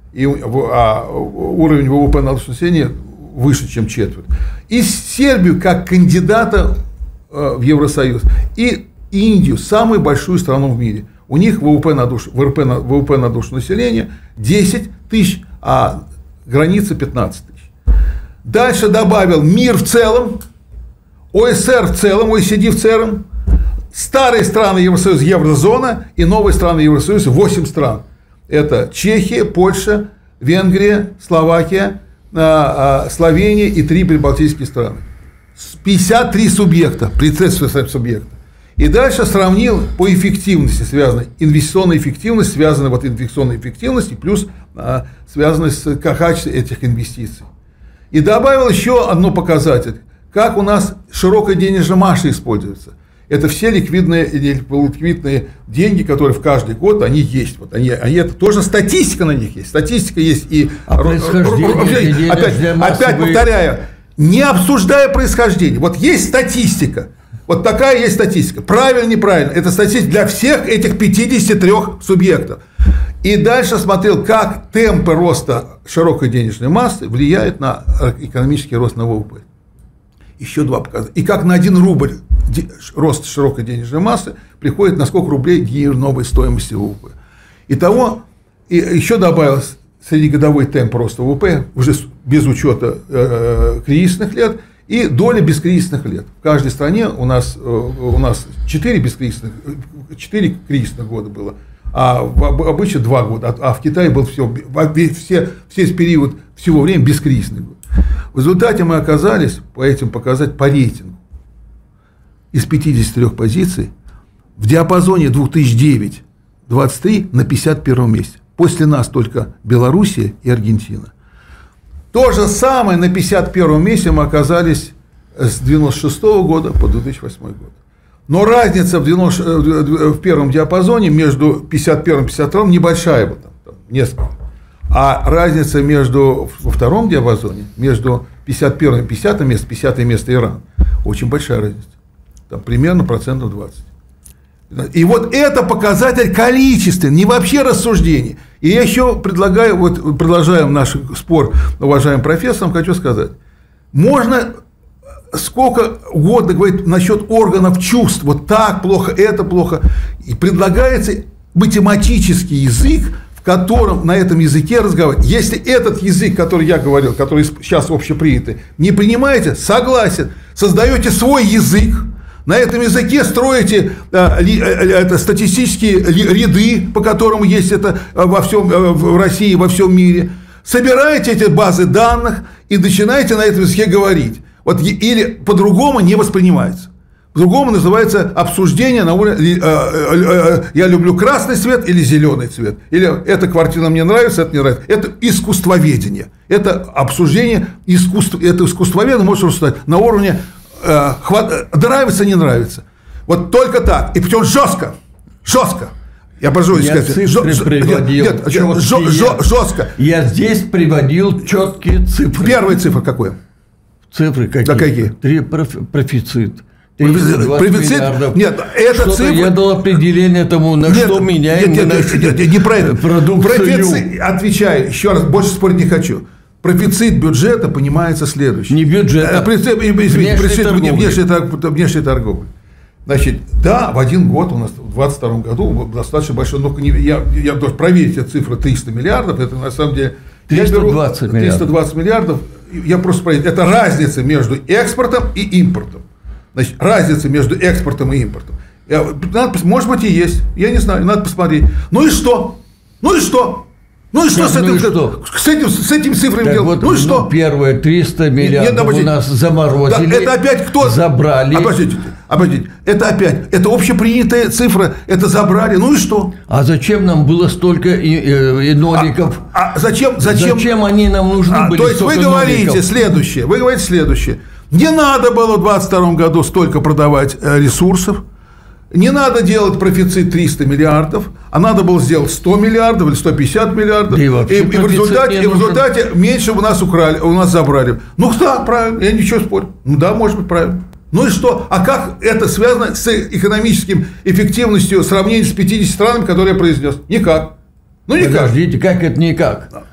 и, а уровень ВВП на душу населения выше, чем четверть. И Сербию как кандидата в Евросоюз, и Индию, самую большую страну в мире. У них ВВП на душу, ВВП на, ВВП на душу населения десять тысяч, а граница пятнадцать тысяч. Дальше добавил мир в целом, ОСР в целом, ОЕСИД в целом, старые страны Евросоюза, еврозона и новые страны Евросоюза, восемь стран. Это Чехия, Польша, Венгрия, Словакия, Словения и три прибалтийские страны. пятьдесят три субъекта, председательство субъекта. И дальше сравнил по эффективности, связанной, инвестиционная эффективность, связанная вот инвестиционной эффективностью, плюс а, связанная с качеством этих инвестиций. И добавил еще одно показатель, как у нас широкая денежная масса используется. Это все ликвидные, ликвидные деньги, которые в каждый год, они есть. Вот они, они, это тоже статистика на них есть. Статистика есть и... А происхождение опять, опять повторяю, не обсуждая происхождение. Вот есть статистика. Вот такая есть статистика. Правильно, неправильно. Это статистика для всех этих пятидесяти трёх субъектов. И дальше смотрел, как темпы роста широкой денежной массы влияют на экономический рост на ВВП. Еще два показателя. И как на один рубль рост широкой денежной массы приходит на сколько рублей новой стоимости ВВП. Итого, и еще добавилось среднегодовой темп роста ВВП, уже без учета э, кризисных лет, и доля бескризисных лет. В каждой стране у нас, у нас четыре бескризисных, четыре кризисных года было, а обычно два года, а в Китае был все, все, весь период всего времени бескризисный год. В результате мы оказались, по этим показать по рейтингу, из пятидесяти трёх позиций в диапазоне две тысячи девятый — двадцать три на пятьдесят первом месте. После нас только Белоруссия и Аргентина. То же самое на пятьдесят первом месте мы оказались с девяносто шестого года по две тысячи восьмой год. Но разница в, девяносто, в первом диапазоне между пятьдесят первым и пятьдесят вторым небольшая, вот там, там, несколько. А разница между, во втором диапазоне, между пятьдесят первым и пятидесятым местом, пятидесятое место Иран, очень большая разница. Там примерно процентов двадцать. И вот это показатель количественный, не вообще рассуждений. И я еще предлагаю, вот продолжаем наш спор, уважаемым профессорам, хочу сказать, можно сколько угодно говорить насчет органов чувств, вот так плохо, это плохо, и предлагается математический язык, в котором на этом языке разговаривать. Если этот язык, который я говорил, который сейчас общепринятый, не принимаете, согласен, создаете свой язык, на этом языке строите а, ли, это, статистические ряды, по которым есть это во всем, в России, во всем мире. Собираете эти базы данных и начинаете на этом языке говорить. Вот, или по-другому не воспринимается. По-другому называется обсуждение на уровне «я люблю красный цвет» или «зеленый цвет». Или «эта картина мне нравится, это не нравится». Это искусствоведение. Это обсуждение искусства. Это искусствоведение может рассуждать на уровне нравится, не нравится. Вот только так. И причем жестко. Жестко. Я прошу сказать. Цифры ж, приводил. Нет, нет, ж, ж, жестко. Я здесь приводил четкие цифры. Первая цифра какой? Цифры какие? Да какие? Три профицит. Профицит? Нет, это цифра. Я дал определение тому, на нет, что меняем нет, нет, нет, нет, неправильно. Продукцию. Профицит, отвечаю, еще раз, больше спорить не хочу. Профицит бюджета понимается следующим. Не бюджет, а внешней торговли. Значит, да, в один год у нас в двадцать втором году достаточно большой, но я, я должен проверить эти цифры, триста миллиардов, это на самом деле триста двадцать миллиардов. триста двадцать миллиардов, я просто проверю, это разница между экспортом и импортом. Значит, разница между экспортом и импортом. Надо, может быть и есть, я не знаю, надо посмотреть. Ну и что? Ну и что? Ну и что, так, с, этим, ну и что? С, этим, с этим цифрами так делать? Вот, ну и что? Ну, первые триста миллиардов нет, нет, у нас заморозили. Да, это опять кто? Забрали. Обождите, обождите. Это опять, это общепринятая цифра, это забрали. Ну и что? А зачем нам было столько и, и, и ноликов? А, а зачем, зачем? Зачем они нам нужны а, были? То есть вы говорите ноликов? следующее, вы говорите следующее. Не надо было в двадцать втором году столько продавать ресурсов. Не надо делать профицит триста миллиардов, а надо было сделать сто миллиардов или сто пятьдесят миллиардов. И, и, и, в, результате, и в результате меньше у нас украли, у нас забрали. Ну да, правильно, я ничего спорю. Ну да, может быть, правильно. Ну и что? А как это связано с экономическим эффективностью сравнения с пятьюдесятью странами, которые я произнес? Никак. Ну никак. Подождите, как это никак?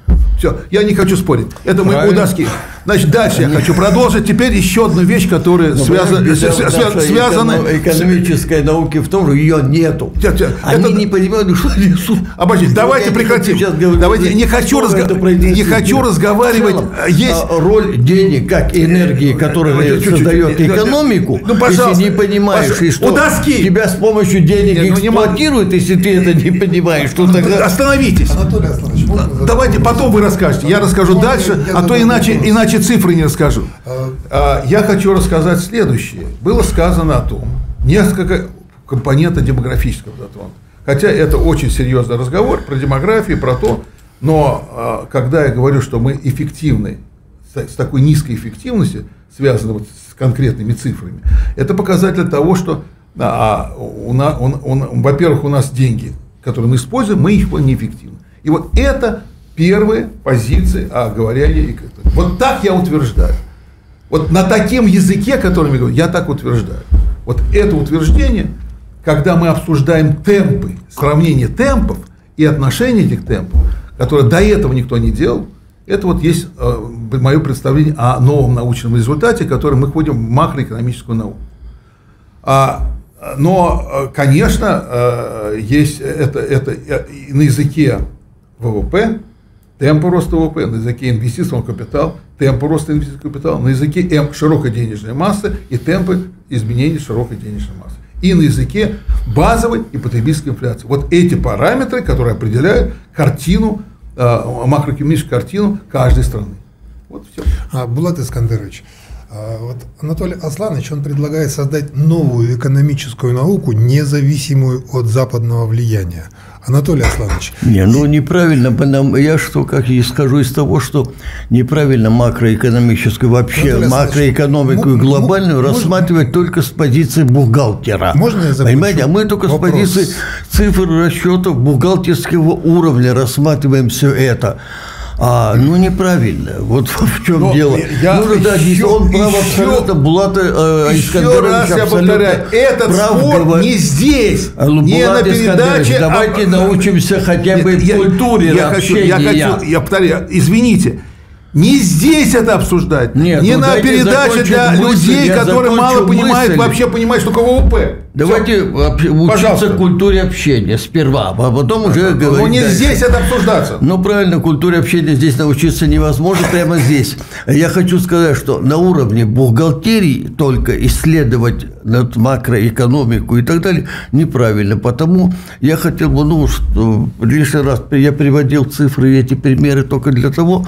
Все, я не хочу спорить. Это мы у доски. Значит, дальше я хочу продолжить. Теперь еще одну вещь, которая связана... связана экономической науки в том, что ее нету. Они это... не понимают, что несут. Обождите, давайте прекратим. Давайте, не хочу, разго... не хочу разговаривать. Есть роль денег, как энергии, которая создает экономику. Ну, если не понимаешь, и что тебя с помощью денег Нет, эксплуатируют, если ты это не понимаешь, что тогда... Остановитесь. Анатолий Асланович, давайте потом вы расскажете. Я расскажу можно, дальше, а то иначе, иначе цифры не расскажу. А, я хочу рассказать следующее. Было сказано о том, несколько компонентов демографического затронуто. Хотя это очень серьезный разговор про демографию, про то, но а, когда я говорю, что мы эффективны, с, с такой низкой эффективностью, связанной вот с конкретными цифрами, это показатель того, что, а, у нас, он, он, во-первых, у нас деньги, которые мы используем, мы их неэффективны. И вот это первые позиции о говорении. Вот так я утверждаю. Вот на таком языке, которым я говорю, я так утверждаю. Вот это утверждение, когда мы обсуждаем темпы, сравнение темпов и отношение этих темпов, которые до этого никто не делал, это вот есть э, мое представление о новом научном результате, который мы входим в макроэкономическую науку. А, но, конечно, э, есть это, это на языке ВВП, темпы роста ВВП, на языке инвестиционного капитала, темпы роста инвестиционного капитала, на языке М широкой денежной массы и темпы изменения широкой денежной массы. И на языке базовой и потребительской инфляции. Вот эти параметры, которые определяют картину, макроэкономическую картину каждой страны. Вот все. А, Булат Искандерович, вот Анатолий Асланович, он предлагает создать новую экономическую науку, независимую от западного влияния. Анатолий Асланович. Не, ну неправильно, я что, как и скажу из того, что неправильно макроэкономическую, вообще Анатолий макроэкономику и глобальную можно, рассматривать только с позиции бухгалтера. Можно я закончу? Понимаете, а мы только вопрос. С позиции цифр расчетов бухгалтерского уровня рассматриваем все это. А, ну неправильно. Вот в чем Но дело. Я ну, да, еще, он прав абсолютно. Булат Искандерович я повторяю, этот спор говорит. Не здесь, Булат не на передаче. Давайте а... научимся хотя бы я, культуре я общения. Хочу, я, хочу, я повторяю, извините. Не здесь это обсуждать, Нет, не ну на передаче для мысль, людей, которые мало мысль. понимают, вообще понимают, что такое ВВП. Давайте Все. учиться Пожалуйста. культуре общения сперва, а потом уже ну, говорить. Ну не дальше. здесь это обсуждаться. Ну правильно, культуре общения здесь научиться невозможно, прямо здесь. Я хочу сказать, что на уровне бухгалтерии только исследовать над макроэкономику и так далее неправильно. Потому я хотел бы, ну, что лишний раз я приводил цифры и эти примеры только для того,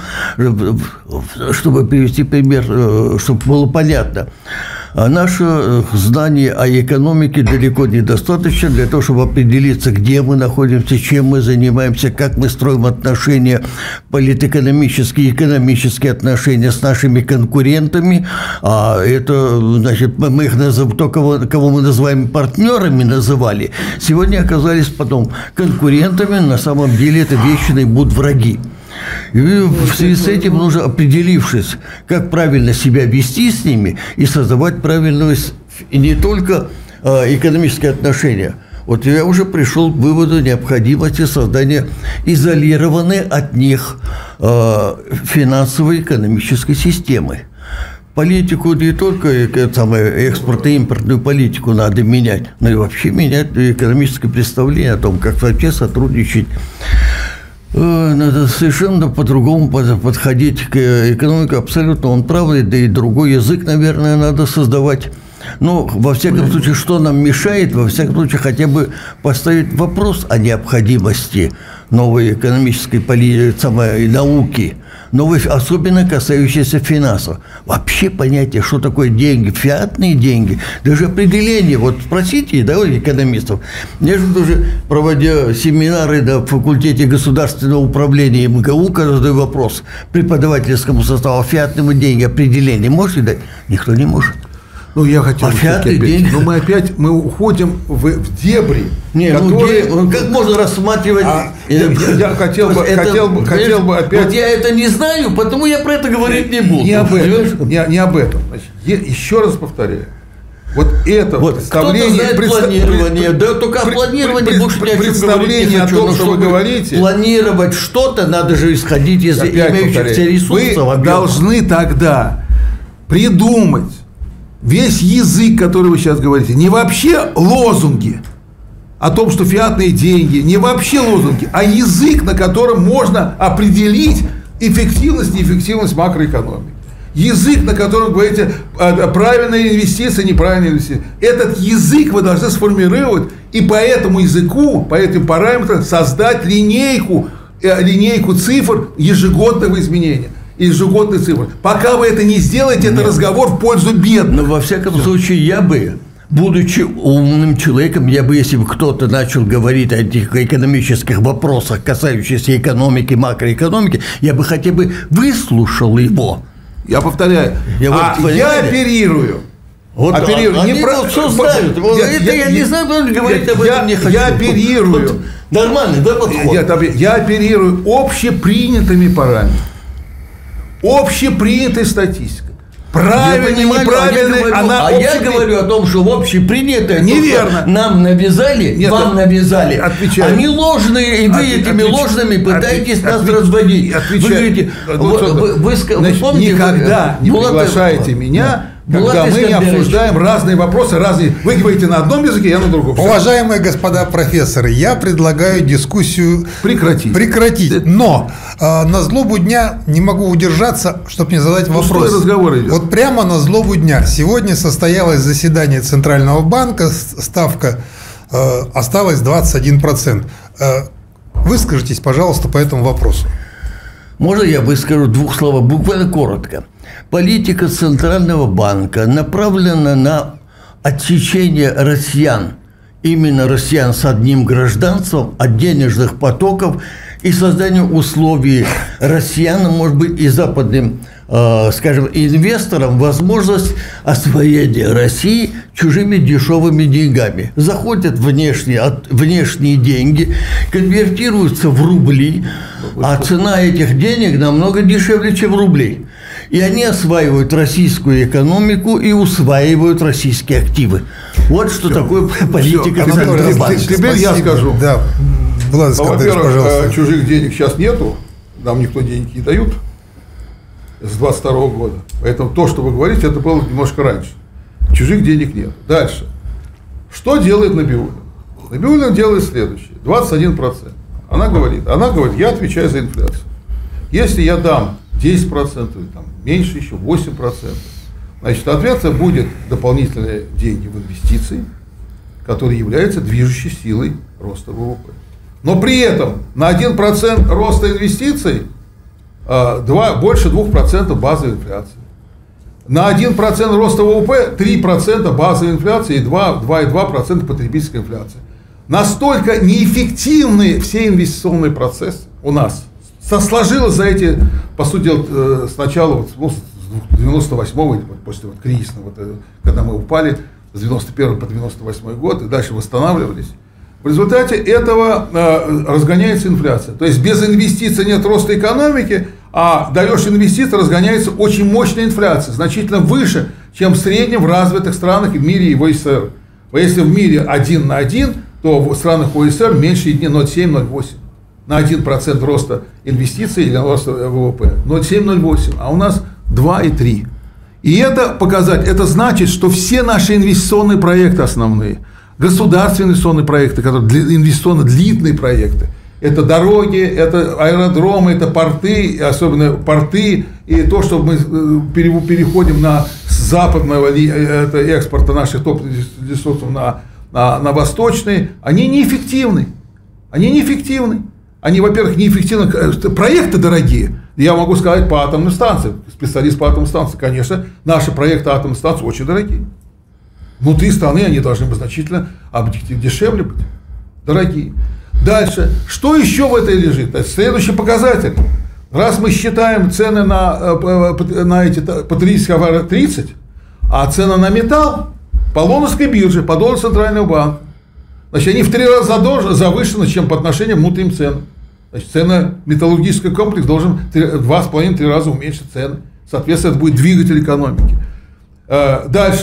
чтобы привести пример, чтобы было понятно. А наше знание о экономике далеко недостаточно для того, чтобы определиться, где мы находимся, чем мы занимаемся, как мы строим отношения, политэкономические, экономические отношения с нашими конкурентами. А это, значит, мы их называем, то, кого, кого мы называем партнерами, называли, сегодня оказались потом конкурентами, на самом деле это вечные будут враги. И в связи с этим нужно, определившись, как правильно себя вести с ними и создавать правильную, и не только э, экономические отношения. Вот я уже пришел к выводу необходимости создания изолированной от них э, финансово-экономической системы. Политику не только экспортно-импортную политику надо менять, но и вообще менять экономическое представление о том, как вообще сотрудничать. Надо совершенно по-другому подходить к экономике. Абсолютно он прав, да и другой язык, наверное, надо создавать. Но, во всяком случае, что нам мешает, во всяком случае, хотя бы поставить вопрос о необходимости новой экономической поли... самой науки, новой, особенно касающейся финансов. Вообще понятие, что такое деньги, фиатные деньги, даже определение, вот спросите, да, экономистов. Я же тоже, проводя семинары на факультете государственного управления МГУ, каждый вопрос преподавательскому составу, фиатные деньги, определение можете дать? Никто не может. Ну, я хотел а опять, деньги... но мы опять мы уходим в, в дебри, не, которые... ну, как можно рассматривать... А, я, я хотел бы, это, хотел бы, хотел бы опять... Вот я это не знаю, потому я про это говорить не буду. Не об этом. Не, не об этом. Значит, я еще раз повторяю. Вот это вот, представление... Представ... планирование, да только при... планирование при... больше при... ни о чем представление говорить не хочу, о том, но что вы говорите... Планировать что-то, надо же исходить из Опять имеющихся повторяю, ресурсов. Вы объемов. должны тогда придумать весь язык, который вы сейчас говорите, не вообще лозунги о том, что фиатные деньги, не вообще лозунги, а язык, на котором можно определить эффективность и неэффективность макроэкономики. Язык, на котором говорите правильные инвестиции, неправильные инвестиции. Этот язык вы должны сформировать и по этому языку, по этим параметрам создать линейку, линейку цифр ежегодного изменения. Ежегодные цифры. Пока вы это не сделаете, это разговор в пользу бедных. Но во всяком Все. случае я бы, будучи умным человеком, я бы, если бы кто-то начал говорить о этих экономических вопросах, касающихся экономики, макроэкономики, я бы хотя бы выслушал его. Я повторяю, я, а вот, я оперирую. Вот, оперирую. Они не про... все знают. Я, это я, я не знаю, он говорит об этом не хочу. Я оперирую. Вот, нормальный, да, подход? Я, я оперирую общепринятыми параметрами. Общепринятая статистика. Правильно, неправильно, она А я говорю о том, что в общепринятое, неверно. Нам навязали, Нет, вам навязали. Отвечаю. Они ложные, и вы От, этими отвеч... ложными пытаетесь отвеч... нас разводить. Отвечаю. Вы говорите, ну, вы, вы, вы, значит, вы помните, никогда вы, не Булат... приглашаете меня, Булат когда мы не Искандерович. обсуждаем разные вопросы, разные. Вы говорите на одном языке, я на другом. Уважаемые господа профессоры, я предлагаю дискуссию прекратить. прекратить. Но э, на злобу дня не могу удержаться, чтобы не задать вопрос. Пустой разговор идет. Вот прямо на злобу дня. Сегодня состоялось заседание Центрального банка, ставка э, осталась двадцать один процент. Э, выскажитесь, пожалуйста, по этому вопросу. Можно я выскажу двух слов, буквально коротко. Политика Центрального банка направлена на отсечение россиян, именно россиян с одним гражданством, от денежных потоков и создание условий россиянам, может быть, и западным, э, скажем, инвесторам возможность освоения России чужими дешевыми деньгами. Заходят внешние, от, внешние деньги, конвертируются в рубли, а цена этих денег намного дешевле, чем рублей. И они осваивают российскую экономику и усваивают российские активы. Вот что Все. такое политика Центрального банка. Теперь я скажу. Да. Влад ну, во-первых, пожалуйста. чужих денег сейчас нету, нам никто денег не дают с двадцать второго года. Поэтому то, что вы говорите, это было немножко раньше. Чужих денег нет. Дальше. Что делает Набиуллина? Набиуллина делает следующее. двадцать один процент. Она говорит, она говорит, я отвечаю за инфляцию. Если я дам десять процентов, или там, меньше еще, восемь процентов, значит, соответственно, будет дополнительные деньги в инвестиции, которые являются движущей силой роста ВВП. Но при этом на один процент роста инвестиций два, больше двух процентов базовой инфляции. На один процент роста ВВП три процента базовой инфляции и два и два процента потребительской инфляции. Настолько неэффективны все инвестиционные процессы у нас. Сложилось за эти, по сути дела, с начала, ну, с девяносто восьмого, после вот кризисного, вот, когда мы упали с девяносто первого по девяносто восьмой год и дальше восстанавливались. В результате этого э, разгоняется инфляция. То есть без инвестиций нет роста экономики, а даешь инвестиции, разгоняется очень мощная инфляция, значительно выше, чем в среднем в развитых странах в мире и в ОСР. Если в мире один на один, то в странах ОСР меньше ноль целых семь - ноль целых восемь на один процент роста инвестиций или роста ВВП. ноль целых семь - ноль целых восемь, а у нас два и три. И это показать, это значит, что все наши инвестиционные проекты основные, государственные инвестиционные проекты, которые инвестиционно длительные проекты, это дороги, это аэродромы, это порты, особенно порты, и то, что мы переходим на западного это экспорта наших топ-ресурсов на, на, на восточные, они неэффективны. Они неэффективны. Они, во-первых, неэффективны. Проекты дорогие. Я могу сказать по атомным станциям. Специалист по атомным станциям. Конечно, наши проекты атомных станций очень дорогие. Внутри страны они должны быть значительно объективно дешевле быть. Дорогие. Дальше. Что еще в этой лежит? Следующий показатель. Раз мы считаем цены на, на эти потребительские товары тридцать, а цены на металл по лондонской бирже, по доллару Центрального банка, значит, они в три раза завышены, чем по отношению к внутренним ценам. Значит, цена металлургический комплекс должен в два с половиной - три раза уменьшить цены. Соответственно, это будет двигатель экономики. Дальше.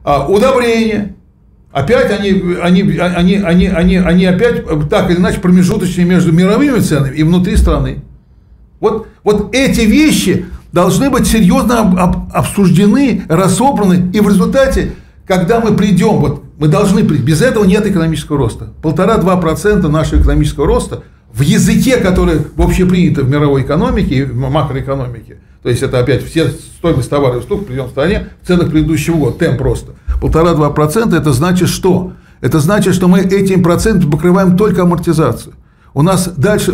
А, удобрения. Опять они, они, они, они, они, они опять так или иначе промежуточные между мировыми ценами и внутри страны. Вот, вот эти вещи должны быть серьезно об, об, обсуждены, разобраны, и в результате, когда мы придем, вот мы должны прийти, без этого нет экономического роста. Полтора-два процента нашего экономического роста в языке, который общепринято в мировой экономике и в макроэкономике, то есть это опять все стоимость товаров и услуг в определенной стране в ценах предыдущего года, темп роста. Полтора-два процента это значит что? Это значит, что мы этим процентом покрываем только амортизацию. У нас дальше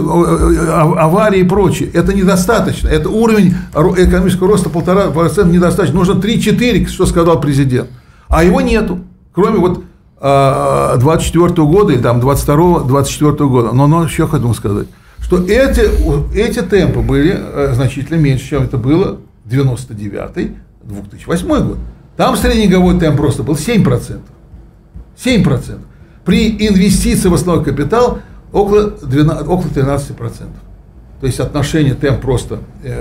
аварии и прочее. Это недостаточно. Это уровень экономического роста полтора процента недостаточно. Нужно три-четыре, что сказал президент. А его нету. Кроме вот двадцать четвёртого года или там двадцать второго двадцать четвёртого года. Но, но еще хотел сказать, что эти, эти темпы были значительно меньше, чем это было девяносто девятый — две тысячи восьмой год. Там среднегодовой темп роста был семь процентов. семь процентов. При инвестиции в основной капитал около, двенадцати, около тринадцати процентов. То есть отношение темп роста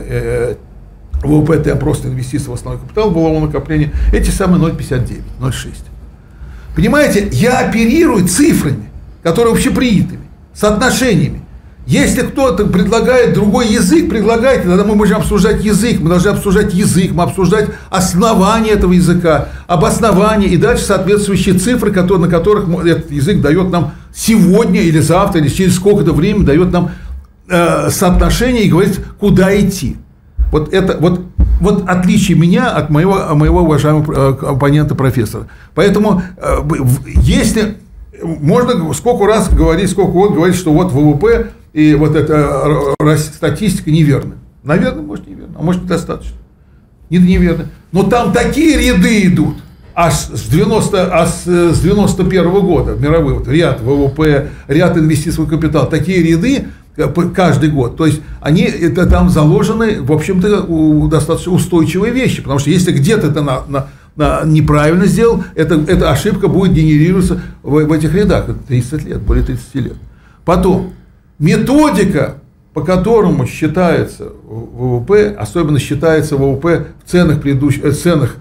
э, э, ВВП, темп роста инвестиций в основной капитал, валового накопления, эти самые ноль целых пятьдесят девять — ноль целых шесть. Понимаете, я оперирую цифрами, которые общепринятыми, соотношениями. Если кто-то предлагает другой язык, предлагайте, тогда мы можем обсуждать язык, мы должны обсуждать язык, мы обсуждать основание этого языка, обоснование и дальше соответствующие цифры, которые, на которых этот язык дает нам сегодня или завтра, или через сколько-то времени дает нам э, соотношение и говорит, куда идти. Вот это вот, вот отличие меня от моего, моего уважаемого оппонента профессора. Поэтому э, если можно сколько раз говорить, сколько вот говорить, что вот ВВП и вот эта статистика неверна. Наверное, может, неверно, а может, недостаточно. Не, неверно. Но там такие ряды идут, аж с девяносто первого года, мировой вот, ряд ВВП, ряд инвестиций в капитал, такие ряды каждый год. То есть, они это там заложены, в общем-то, достаточно устойчивые вещи. Потому что если где-то это на, на, на неправильно сделал, это, эта ошибка будет генерироваться в, в этих рядах. Это тридцать лет, более тридцати лет. Потом. Методика, по которому считается ВВП, особенно считается ВВП в ценах, предыдущих, ценах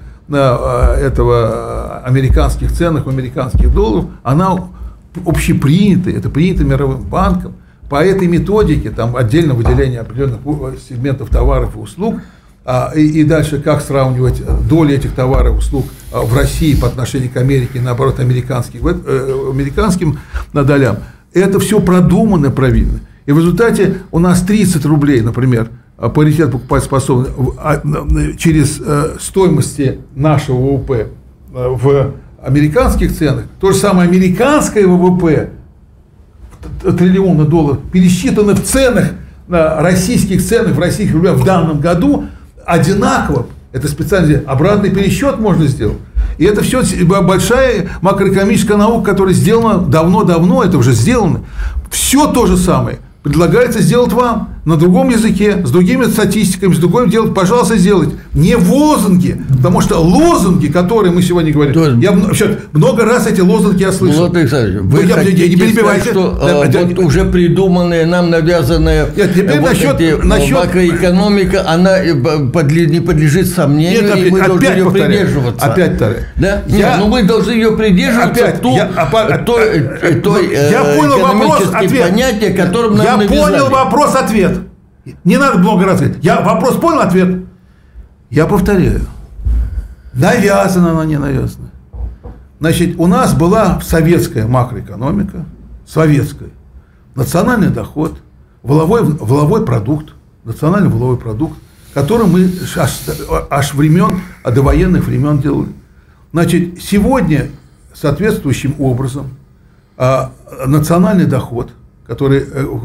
этого, американских ценах, американских долларов, она общепринята, это принято мировым банком. По этой методике, там отдельно выделение определенных сегментов товаров и услуг, и, и дальше как сравнивать доли этих товаров и услуг в России по отношению к Америке, и наоборот, американским, американским долям. Это все продумано, правильно. И в результате у нас тридцать рублей, например, паритет покупать способный через стоимости нашего ВВП в американских ценах. То же самое американское ВВП, триллиона долларов, пересчитано в ценах, российских ценах, в российских рублях в данном году одинаково. Это специально обратный пересчет можно сделать. И это все большая макроэкономическая наука, которая сделана давно-давно, это уже сделано. Все то же самое предлагается сделать вам на другом языке, с другими статистиками, с другим делать, пожалуйста, сделайте. Не в лозунги, потому что лозунги, которые мы сегодня говорим, то я вообще, много раз эти лозунги я слышал. Влад Александрович, вы я, хотите не перебивайте, сказать, что да, а, вот уже придуманные, нам навязанные Нет, теперь вот насчет, эти, насчет... макроэкономика, она подли, не подлежит сомнению, Нет, опять, и мы должны ее повторяю, придерживаться. Опять повторяю. Да? Я... Нет, ну мы должны ее придерживаться опять, ту, я, опа, той, той я э, понял вопрос, ответ. Понятия, которым нам Я навязали. понял вопрос-ответ. Не надо много раз говорить. Я вопрос понял, ответ. Я повторяю. Навязано, но не навязано. Значит, у нас была советская макроэкономика, советская, национальный доход, валовой, валовой продукт, национальный валовой продукт, который мы аж, аж времен, а до военных времен делали. Значит, сегодня соответствующим образом а, национальный доход, который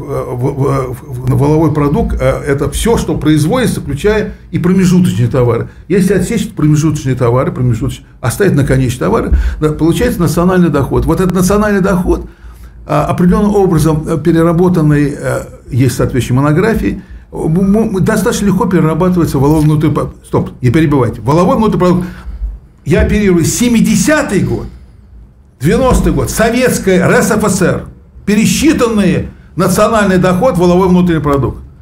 валовой продукт, это все, что производится, включая и промежуточные товары. Если отсечь промежуточные товары, промежуточные, оставить на конечные товары, получается национальный доход. Вот этот национальный доход, определенным образом переработанный, есть соответствующие монографии, достаточно легко перерабатывается в валовой внутренний продукт. Стоп, не перебивайте. Валовой внутренний продукт, я оперирую семидесятый год, девяностый год, советская РСФСР, пересчитанный национальный доход, валовой внутренний продукт.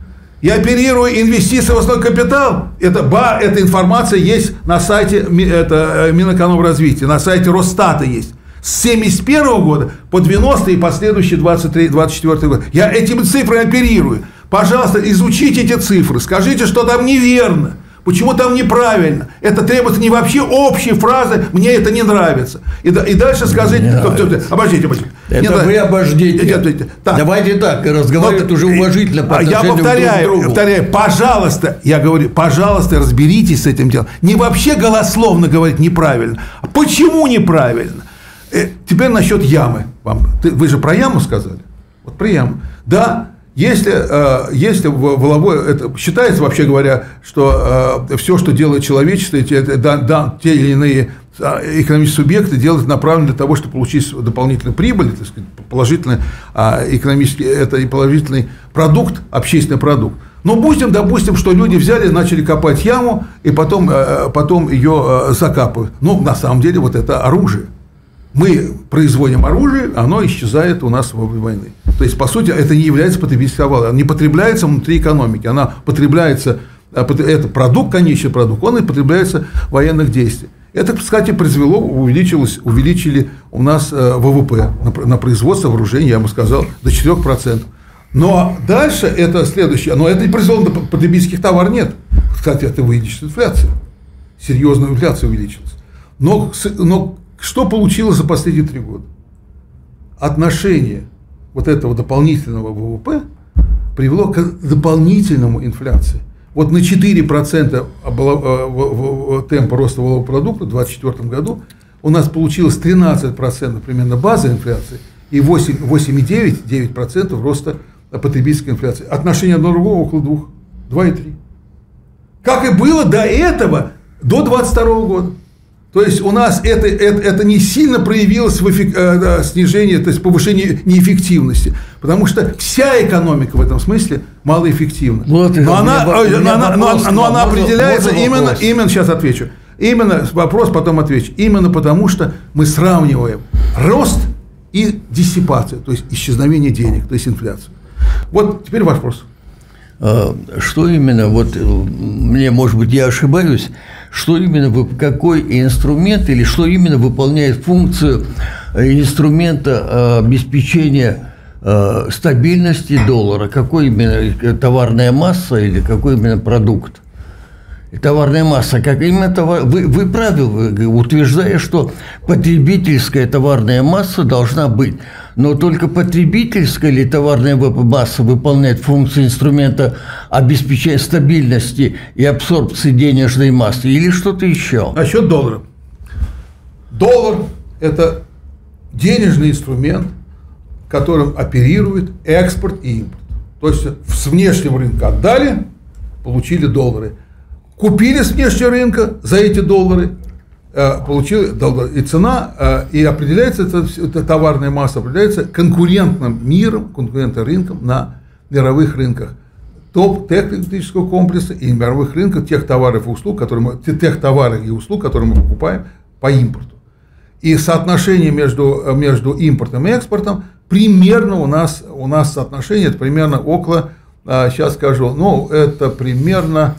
Я оперирую инвестиции в основной капитал. Это, ба, эта информация есть на сайте это, Минэкономразвития, на сайте Росстата есть. С семьдесят первого года по девяностый и последующий двадцать третий двадцать четвёртый год. Я этими цифрами оперирую. Пожалуйста, изучите эти цифры, скажите, что там неверно. Почему там неправильно? Это требуется не вообще общей фразы, мне это не нравится. И, и дальше скажите, обождите, обождите. Это вы обождите. Давайте так, разговаривать уже уважительно по отношению я повторяю, друг к другу. повторяю, пожалуйста, я говорю, пожалуйста, разберитесь с этим делом. Не вообще голословно говорить неправильно. А почему неправильно? Э, теперь насчет ямы. Вам, ты, вы же про яму сказали? Вот про яму. Да. Если, если воловое, это считается, вообще говоря, что все, что делает человечество, те, да, да, те или иные экономические субъекты делают направленно для того, чтобы получить дополнительную прибыль, так сказать, положительный экономический, это и положительный продукт, общественный продукт. Но будем, допустим, что люди взяли, начали копать яму, и потом, потом ее закапывают. Ну, на самом деле, вот это оружие. Мы производим оружие, оно исчезает у нас во время войны. То есть, по сути, это не является потребительской товаром. Она не потребляется внутри экономики. Она потребляется, это продукт, конечный продукт, он и потребляется в военных действиях. Это, кстати, произвело, увеличилось, увеличили у нас ВВП на производство вооружений, я бы сказал, до четырёх процентов. Но дальше это следующее. Но это не произвело потребительских товаров, нет. Кстати, это увеличилась инфляция. Серьезная инфляция увеличилась. Но, но что получилось за последние три года? Отношение вот этого дополнительного ВВП привело к дополнительному инфляции. Вот на четыре процента темпа роста валового продукта в две тысячи двадцать четвёртом году у нас получилось тринадцать процентов примерно базовой инфляции и восемь целых девять десятых процента роста потребительской инфляции. Отношение одно к другому около двух, два и три. Как и было до этого, до двадцать второго года. То есть у нас это, это, это не сильно проявилось в эффек, э, снижении, то есть повышении неэффективности, потому что вся экономика в этом смысле малоэффективна. Вот, но она, меня, но она, вопрос, но, но она можно, определяется можно именно, именно, сейчас отвечу, именно вопрос, потом отвечу, именно потому что мы сравниваем рост и диссипацию, то есть исчезновение денег, то есть инфляцию. Вот теперь ваш вопрос. Что именно, вот мне, может быть, я ошибаюсь, что именно, какой инструмент или что именно выполняет функцию инструмента обеспечения стабильности доллара, какой именно товарная масса или какой именно продукт? Товарная масса, как именно товар... Вы, вы правы, утверждая, что потребительская товарная масса должна быть, но только потребительская или товарная масса выполняет функцию инструмента обеспечения стабильности и абсорбции денежной массы или что-то еще? Насчет доллара. Доллар – это денежный инструмент, которым оперирует экспорт и импорт. То есть с внешнего рынка отдали, получили доллары. Купили с внешнего рынка за эти доллары, получили доллары. И цена, и определяется, эта товарная масса определяется конкурентным миром, конкурентным рынком на мировых рынках. Топ технологического комплекса и мировых рынков тех товаров и услуг, которые мы, тех товаров и услуг, которые мы покупаем по импорту. И соотношение между, между импортом и экспортом примерно у нас, у нас соотношение, это примерно около, сейчас скажу, ну, это примерно...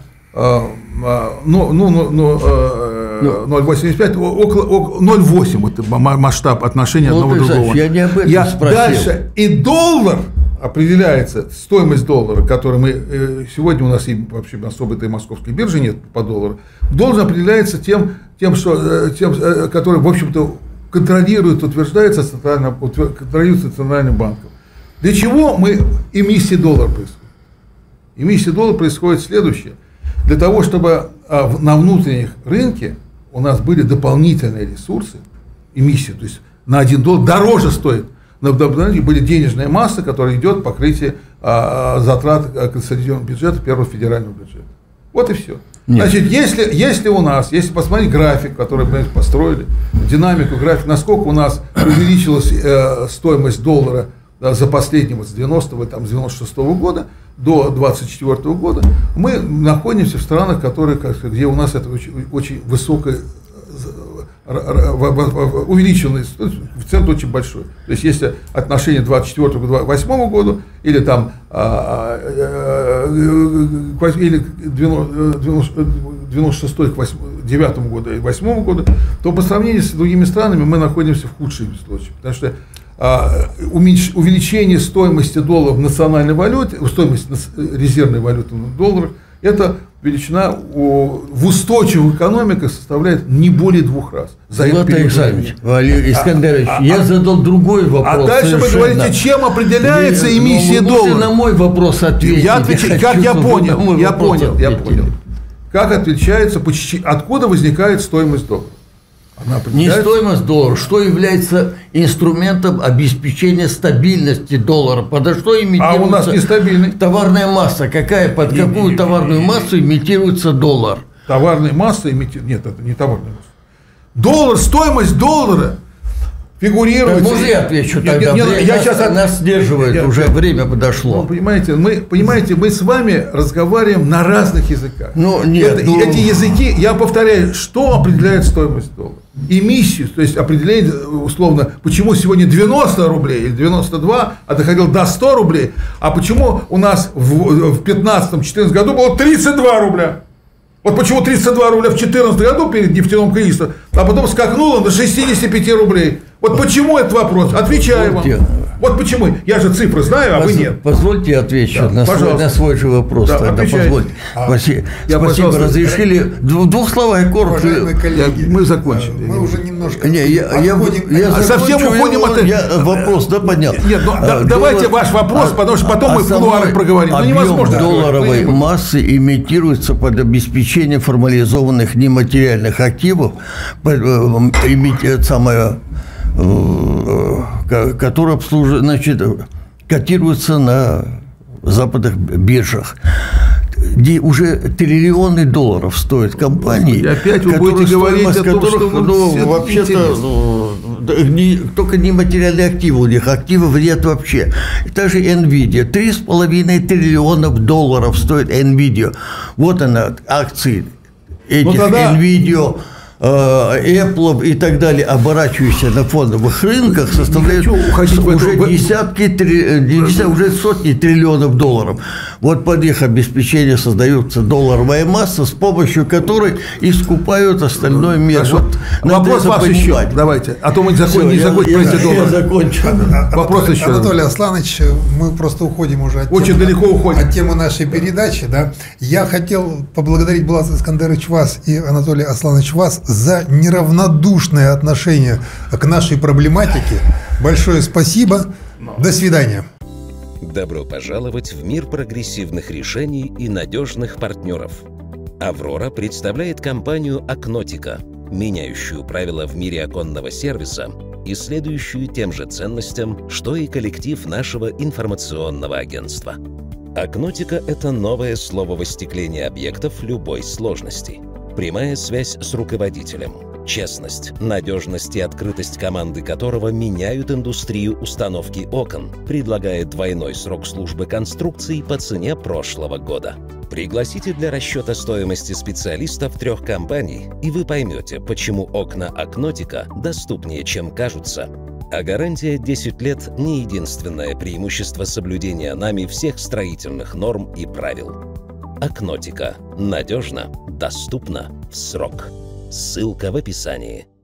Ну, ну, ну, ну, ноль целых восемьдесят пять, около, около ноль целых восемь вот, масштаб отношения ну, одного к другому. Я не об этом я спросил. Дальше и доллар определяется, стоимость доллара, который мы сегодня у нас и вообще особой этой московской биржи нет по доллару, доллар определяется тем, тем, что, тем который, в общем-то, контролирует, утверждается центральным, контролируется Центральным банком. Для чего мы эмиссия доллара происходит? Эмиссия доллара происходит следующее. Для того, чтобы на внутренних рынке у нас были дополнительные ресурсы, эмиссии, то есть на один доллар дороже стоит, на рынке были денежная масса, которая идет покрытие затрат консолидированного бюджета первого федерального бюджета. Вот и все. Нет. Значит, если, если у нас, если посмотреть график, который мы построили, динамику графика, насколько у нас увеличилась э, стоимость доллара да, за последнего с девяностого, там, с девяносто шестого года до двадцать четвёртого года, мы находимся в странах, которые, где у нас это очень, очень высокая увеличенный, коэффициент очень большой. То есть, если отношение двадцать четвёртого к двадцать восьмому году, или там или девяносто шестой к девятому году и восьмому году, то по сравнению с другими странами мы находимся в худшей случае. Потому что увеличение стоимости доллара в национальной валюте, стоимость резервной валюты в долларах, это величина в устойчивых экономиках составляет не более двух раз. За Влад Александрович, Валерий Искандерович, а, я а, задал другой вопрос. А дальше совершенно. Вы говорите, чем определяется Вы, эмиссия ну, доллара? на мой вопрос ответить. Я отвечаю, как я понял, я понял, я понял. Как отличается, откуда возникает стоимость доллара? Не стоимость доллара, что является инструментом обеспечения стабильности доллара, подо что имитируется а у нас нестабильный. Товарная масса, какая, под не, какую не, не, товарную не, не, массу имитируется доллар? Товарная масса имитируется, нет, это не товарная масса. Доллар, стоимость доллара фигурирует. Да, можно я отвечу тогда? Нет, нет, я нас, сейчас нас сдерживает, я, уже я, время подошло. Ну, понимаете, мы, понимаете, мы с вами разговариваем на разных языках. Ну, нет, это, ну... Эти языки, я повторяю, что определяет стоимость доллара? Эмиссию, то есть определение, условно, почему сегодня девяносто рублей или девяносто два, а доходил до ста рублей, а почему у нас в пятнадцатом-четырнадцатом году было тридцать два рубля. Вот почему тридцать два рубля в две тысячи четырнадцатом году перед нефтяным кризисом, а потом скакнуло до шестидесяти пяти рублей. Вот почему этот вопрос? Отвечаю вам. Вот почему. Я же цифры знаю, а Поз, вы нет. Позвольте я отвечу да, на, свой, на свой же вопрос. Да, тогда позвольте. А, спасибо, я, спасибо разрешили. В двух словах коротко. Мы закончили. Мы уже немножко не, я, я, я а совсем уходим от этого. Вопрос, да, поднял. Нет, ну, а, давайте доллар, ваш вопрос, а, потому что потом мы в кулуарах проговорим. Ну, невозможно. Долларовой говорить. массы имитируется под обеспечение формализованных нематериальных активов, самое которые обслуживают, значит, котируются на западных биржах, где уже триллионы долларов стоят компании, и опять вы будете говорить о том, которых, что ну, вообще-то ну, не, только нематериальные активы у них, активов нет вообще. И также Nvidia, три с половиной триллионов долларов стоит Nvidia. Вот она, акции этих ну, тогда... Nvidia, Apple и так далее, оборачивающиеся на фондовых рынках, составляют уже десятки, десятки, уже сотни триллионов долларов. Вот под их обеспечение создается долларовая масса, с помощью которой и скупают остальной мир. Вот вопрос ваш еще. Давайте. А то мы не закончим, не закончим про эти доллары. закончу. Вопрос еще. Анатолий Асланович, мы просто уходим уже от Очень темы, далеко уходим. от темы нашей передачи. Да? Я хотел поблагодарить Булат Искандерович вас и Анатолий Асланович вас за неравнодушное отношение к нашей проблематике. Большое спасибо. До свидания. Добро пожаловать в мир прогрессивных решений и надежных партнеров. «Аврора» представляет компанию «Акнотика», меняющую правила в мире оконного сервиса и следующую тем же ценностям, что и коллектив нашего информационного агентства. «Акнотика» — это новое слово в остеклении объектов любой сложности. Прямая связь с руководителем, честность, надежность и открытость команды которого меняют индустрию установки окон, предлагает двойной срок службы конструкций по цене прошлого года. Пригласите для расчета стоимости специалистов трех компаний, и вы поймете, почему окна «Акнотика» доступнее, чем кажутся. А гарантия десять лет – не единственное преимущество соблюдения нами всех строительных норм и правил. «Акнотика» – надежно, доступно, в срок. Ссылка в описании.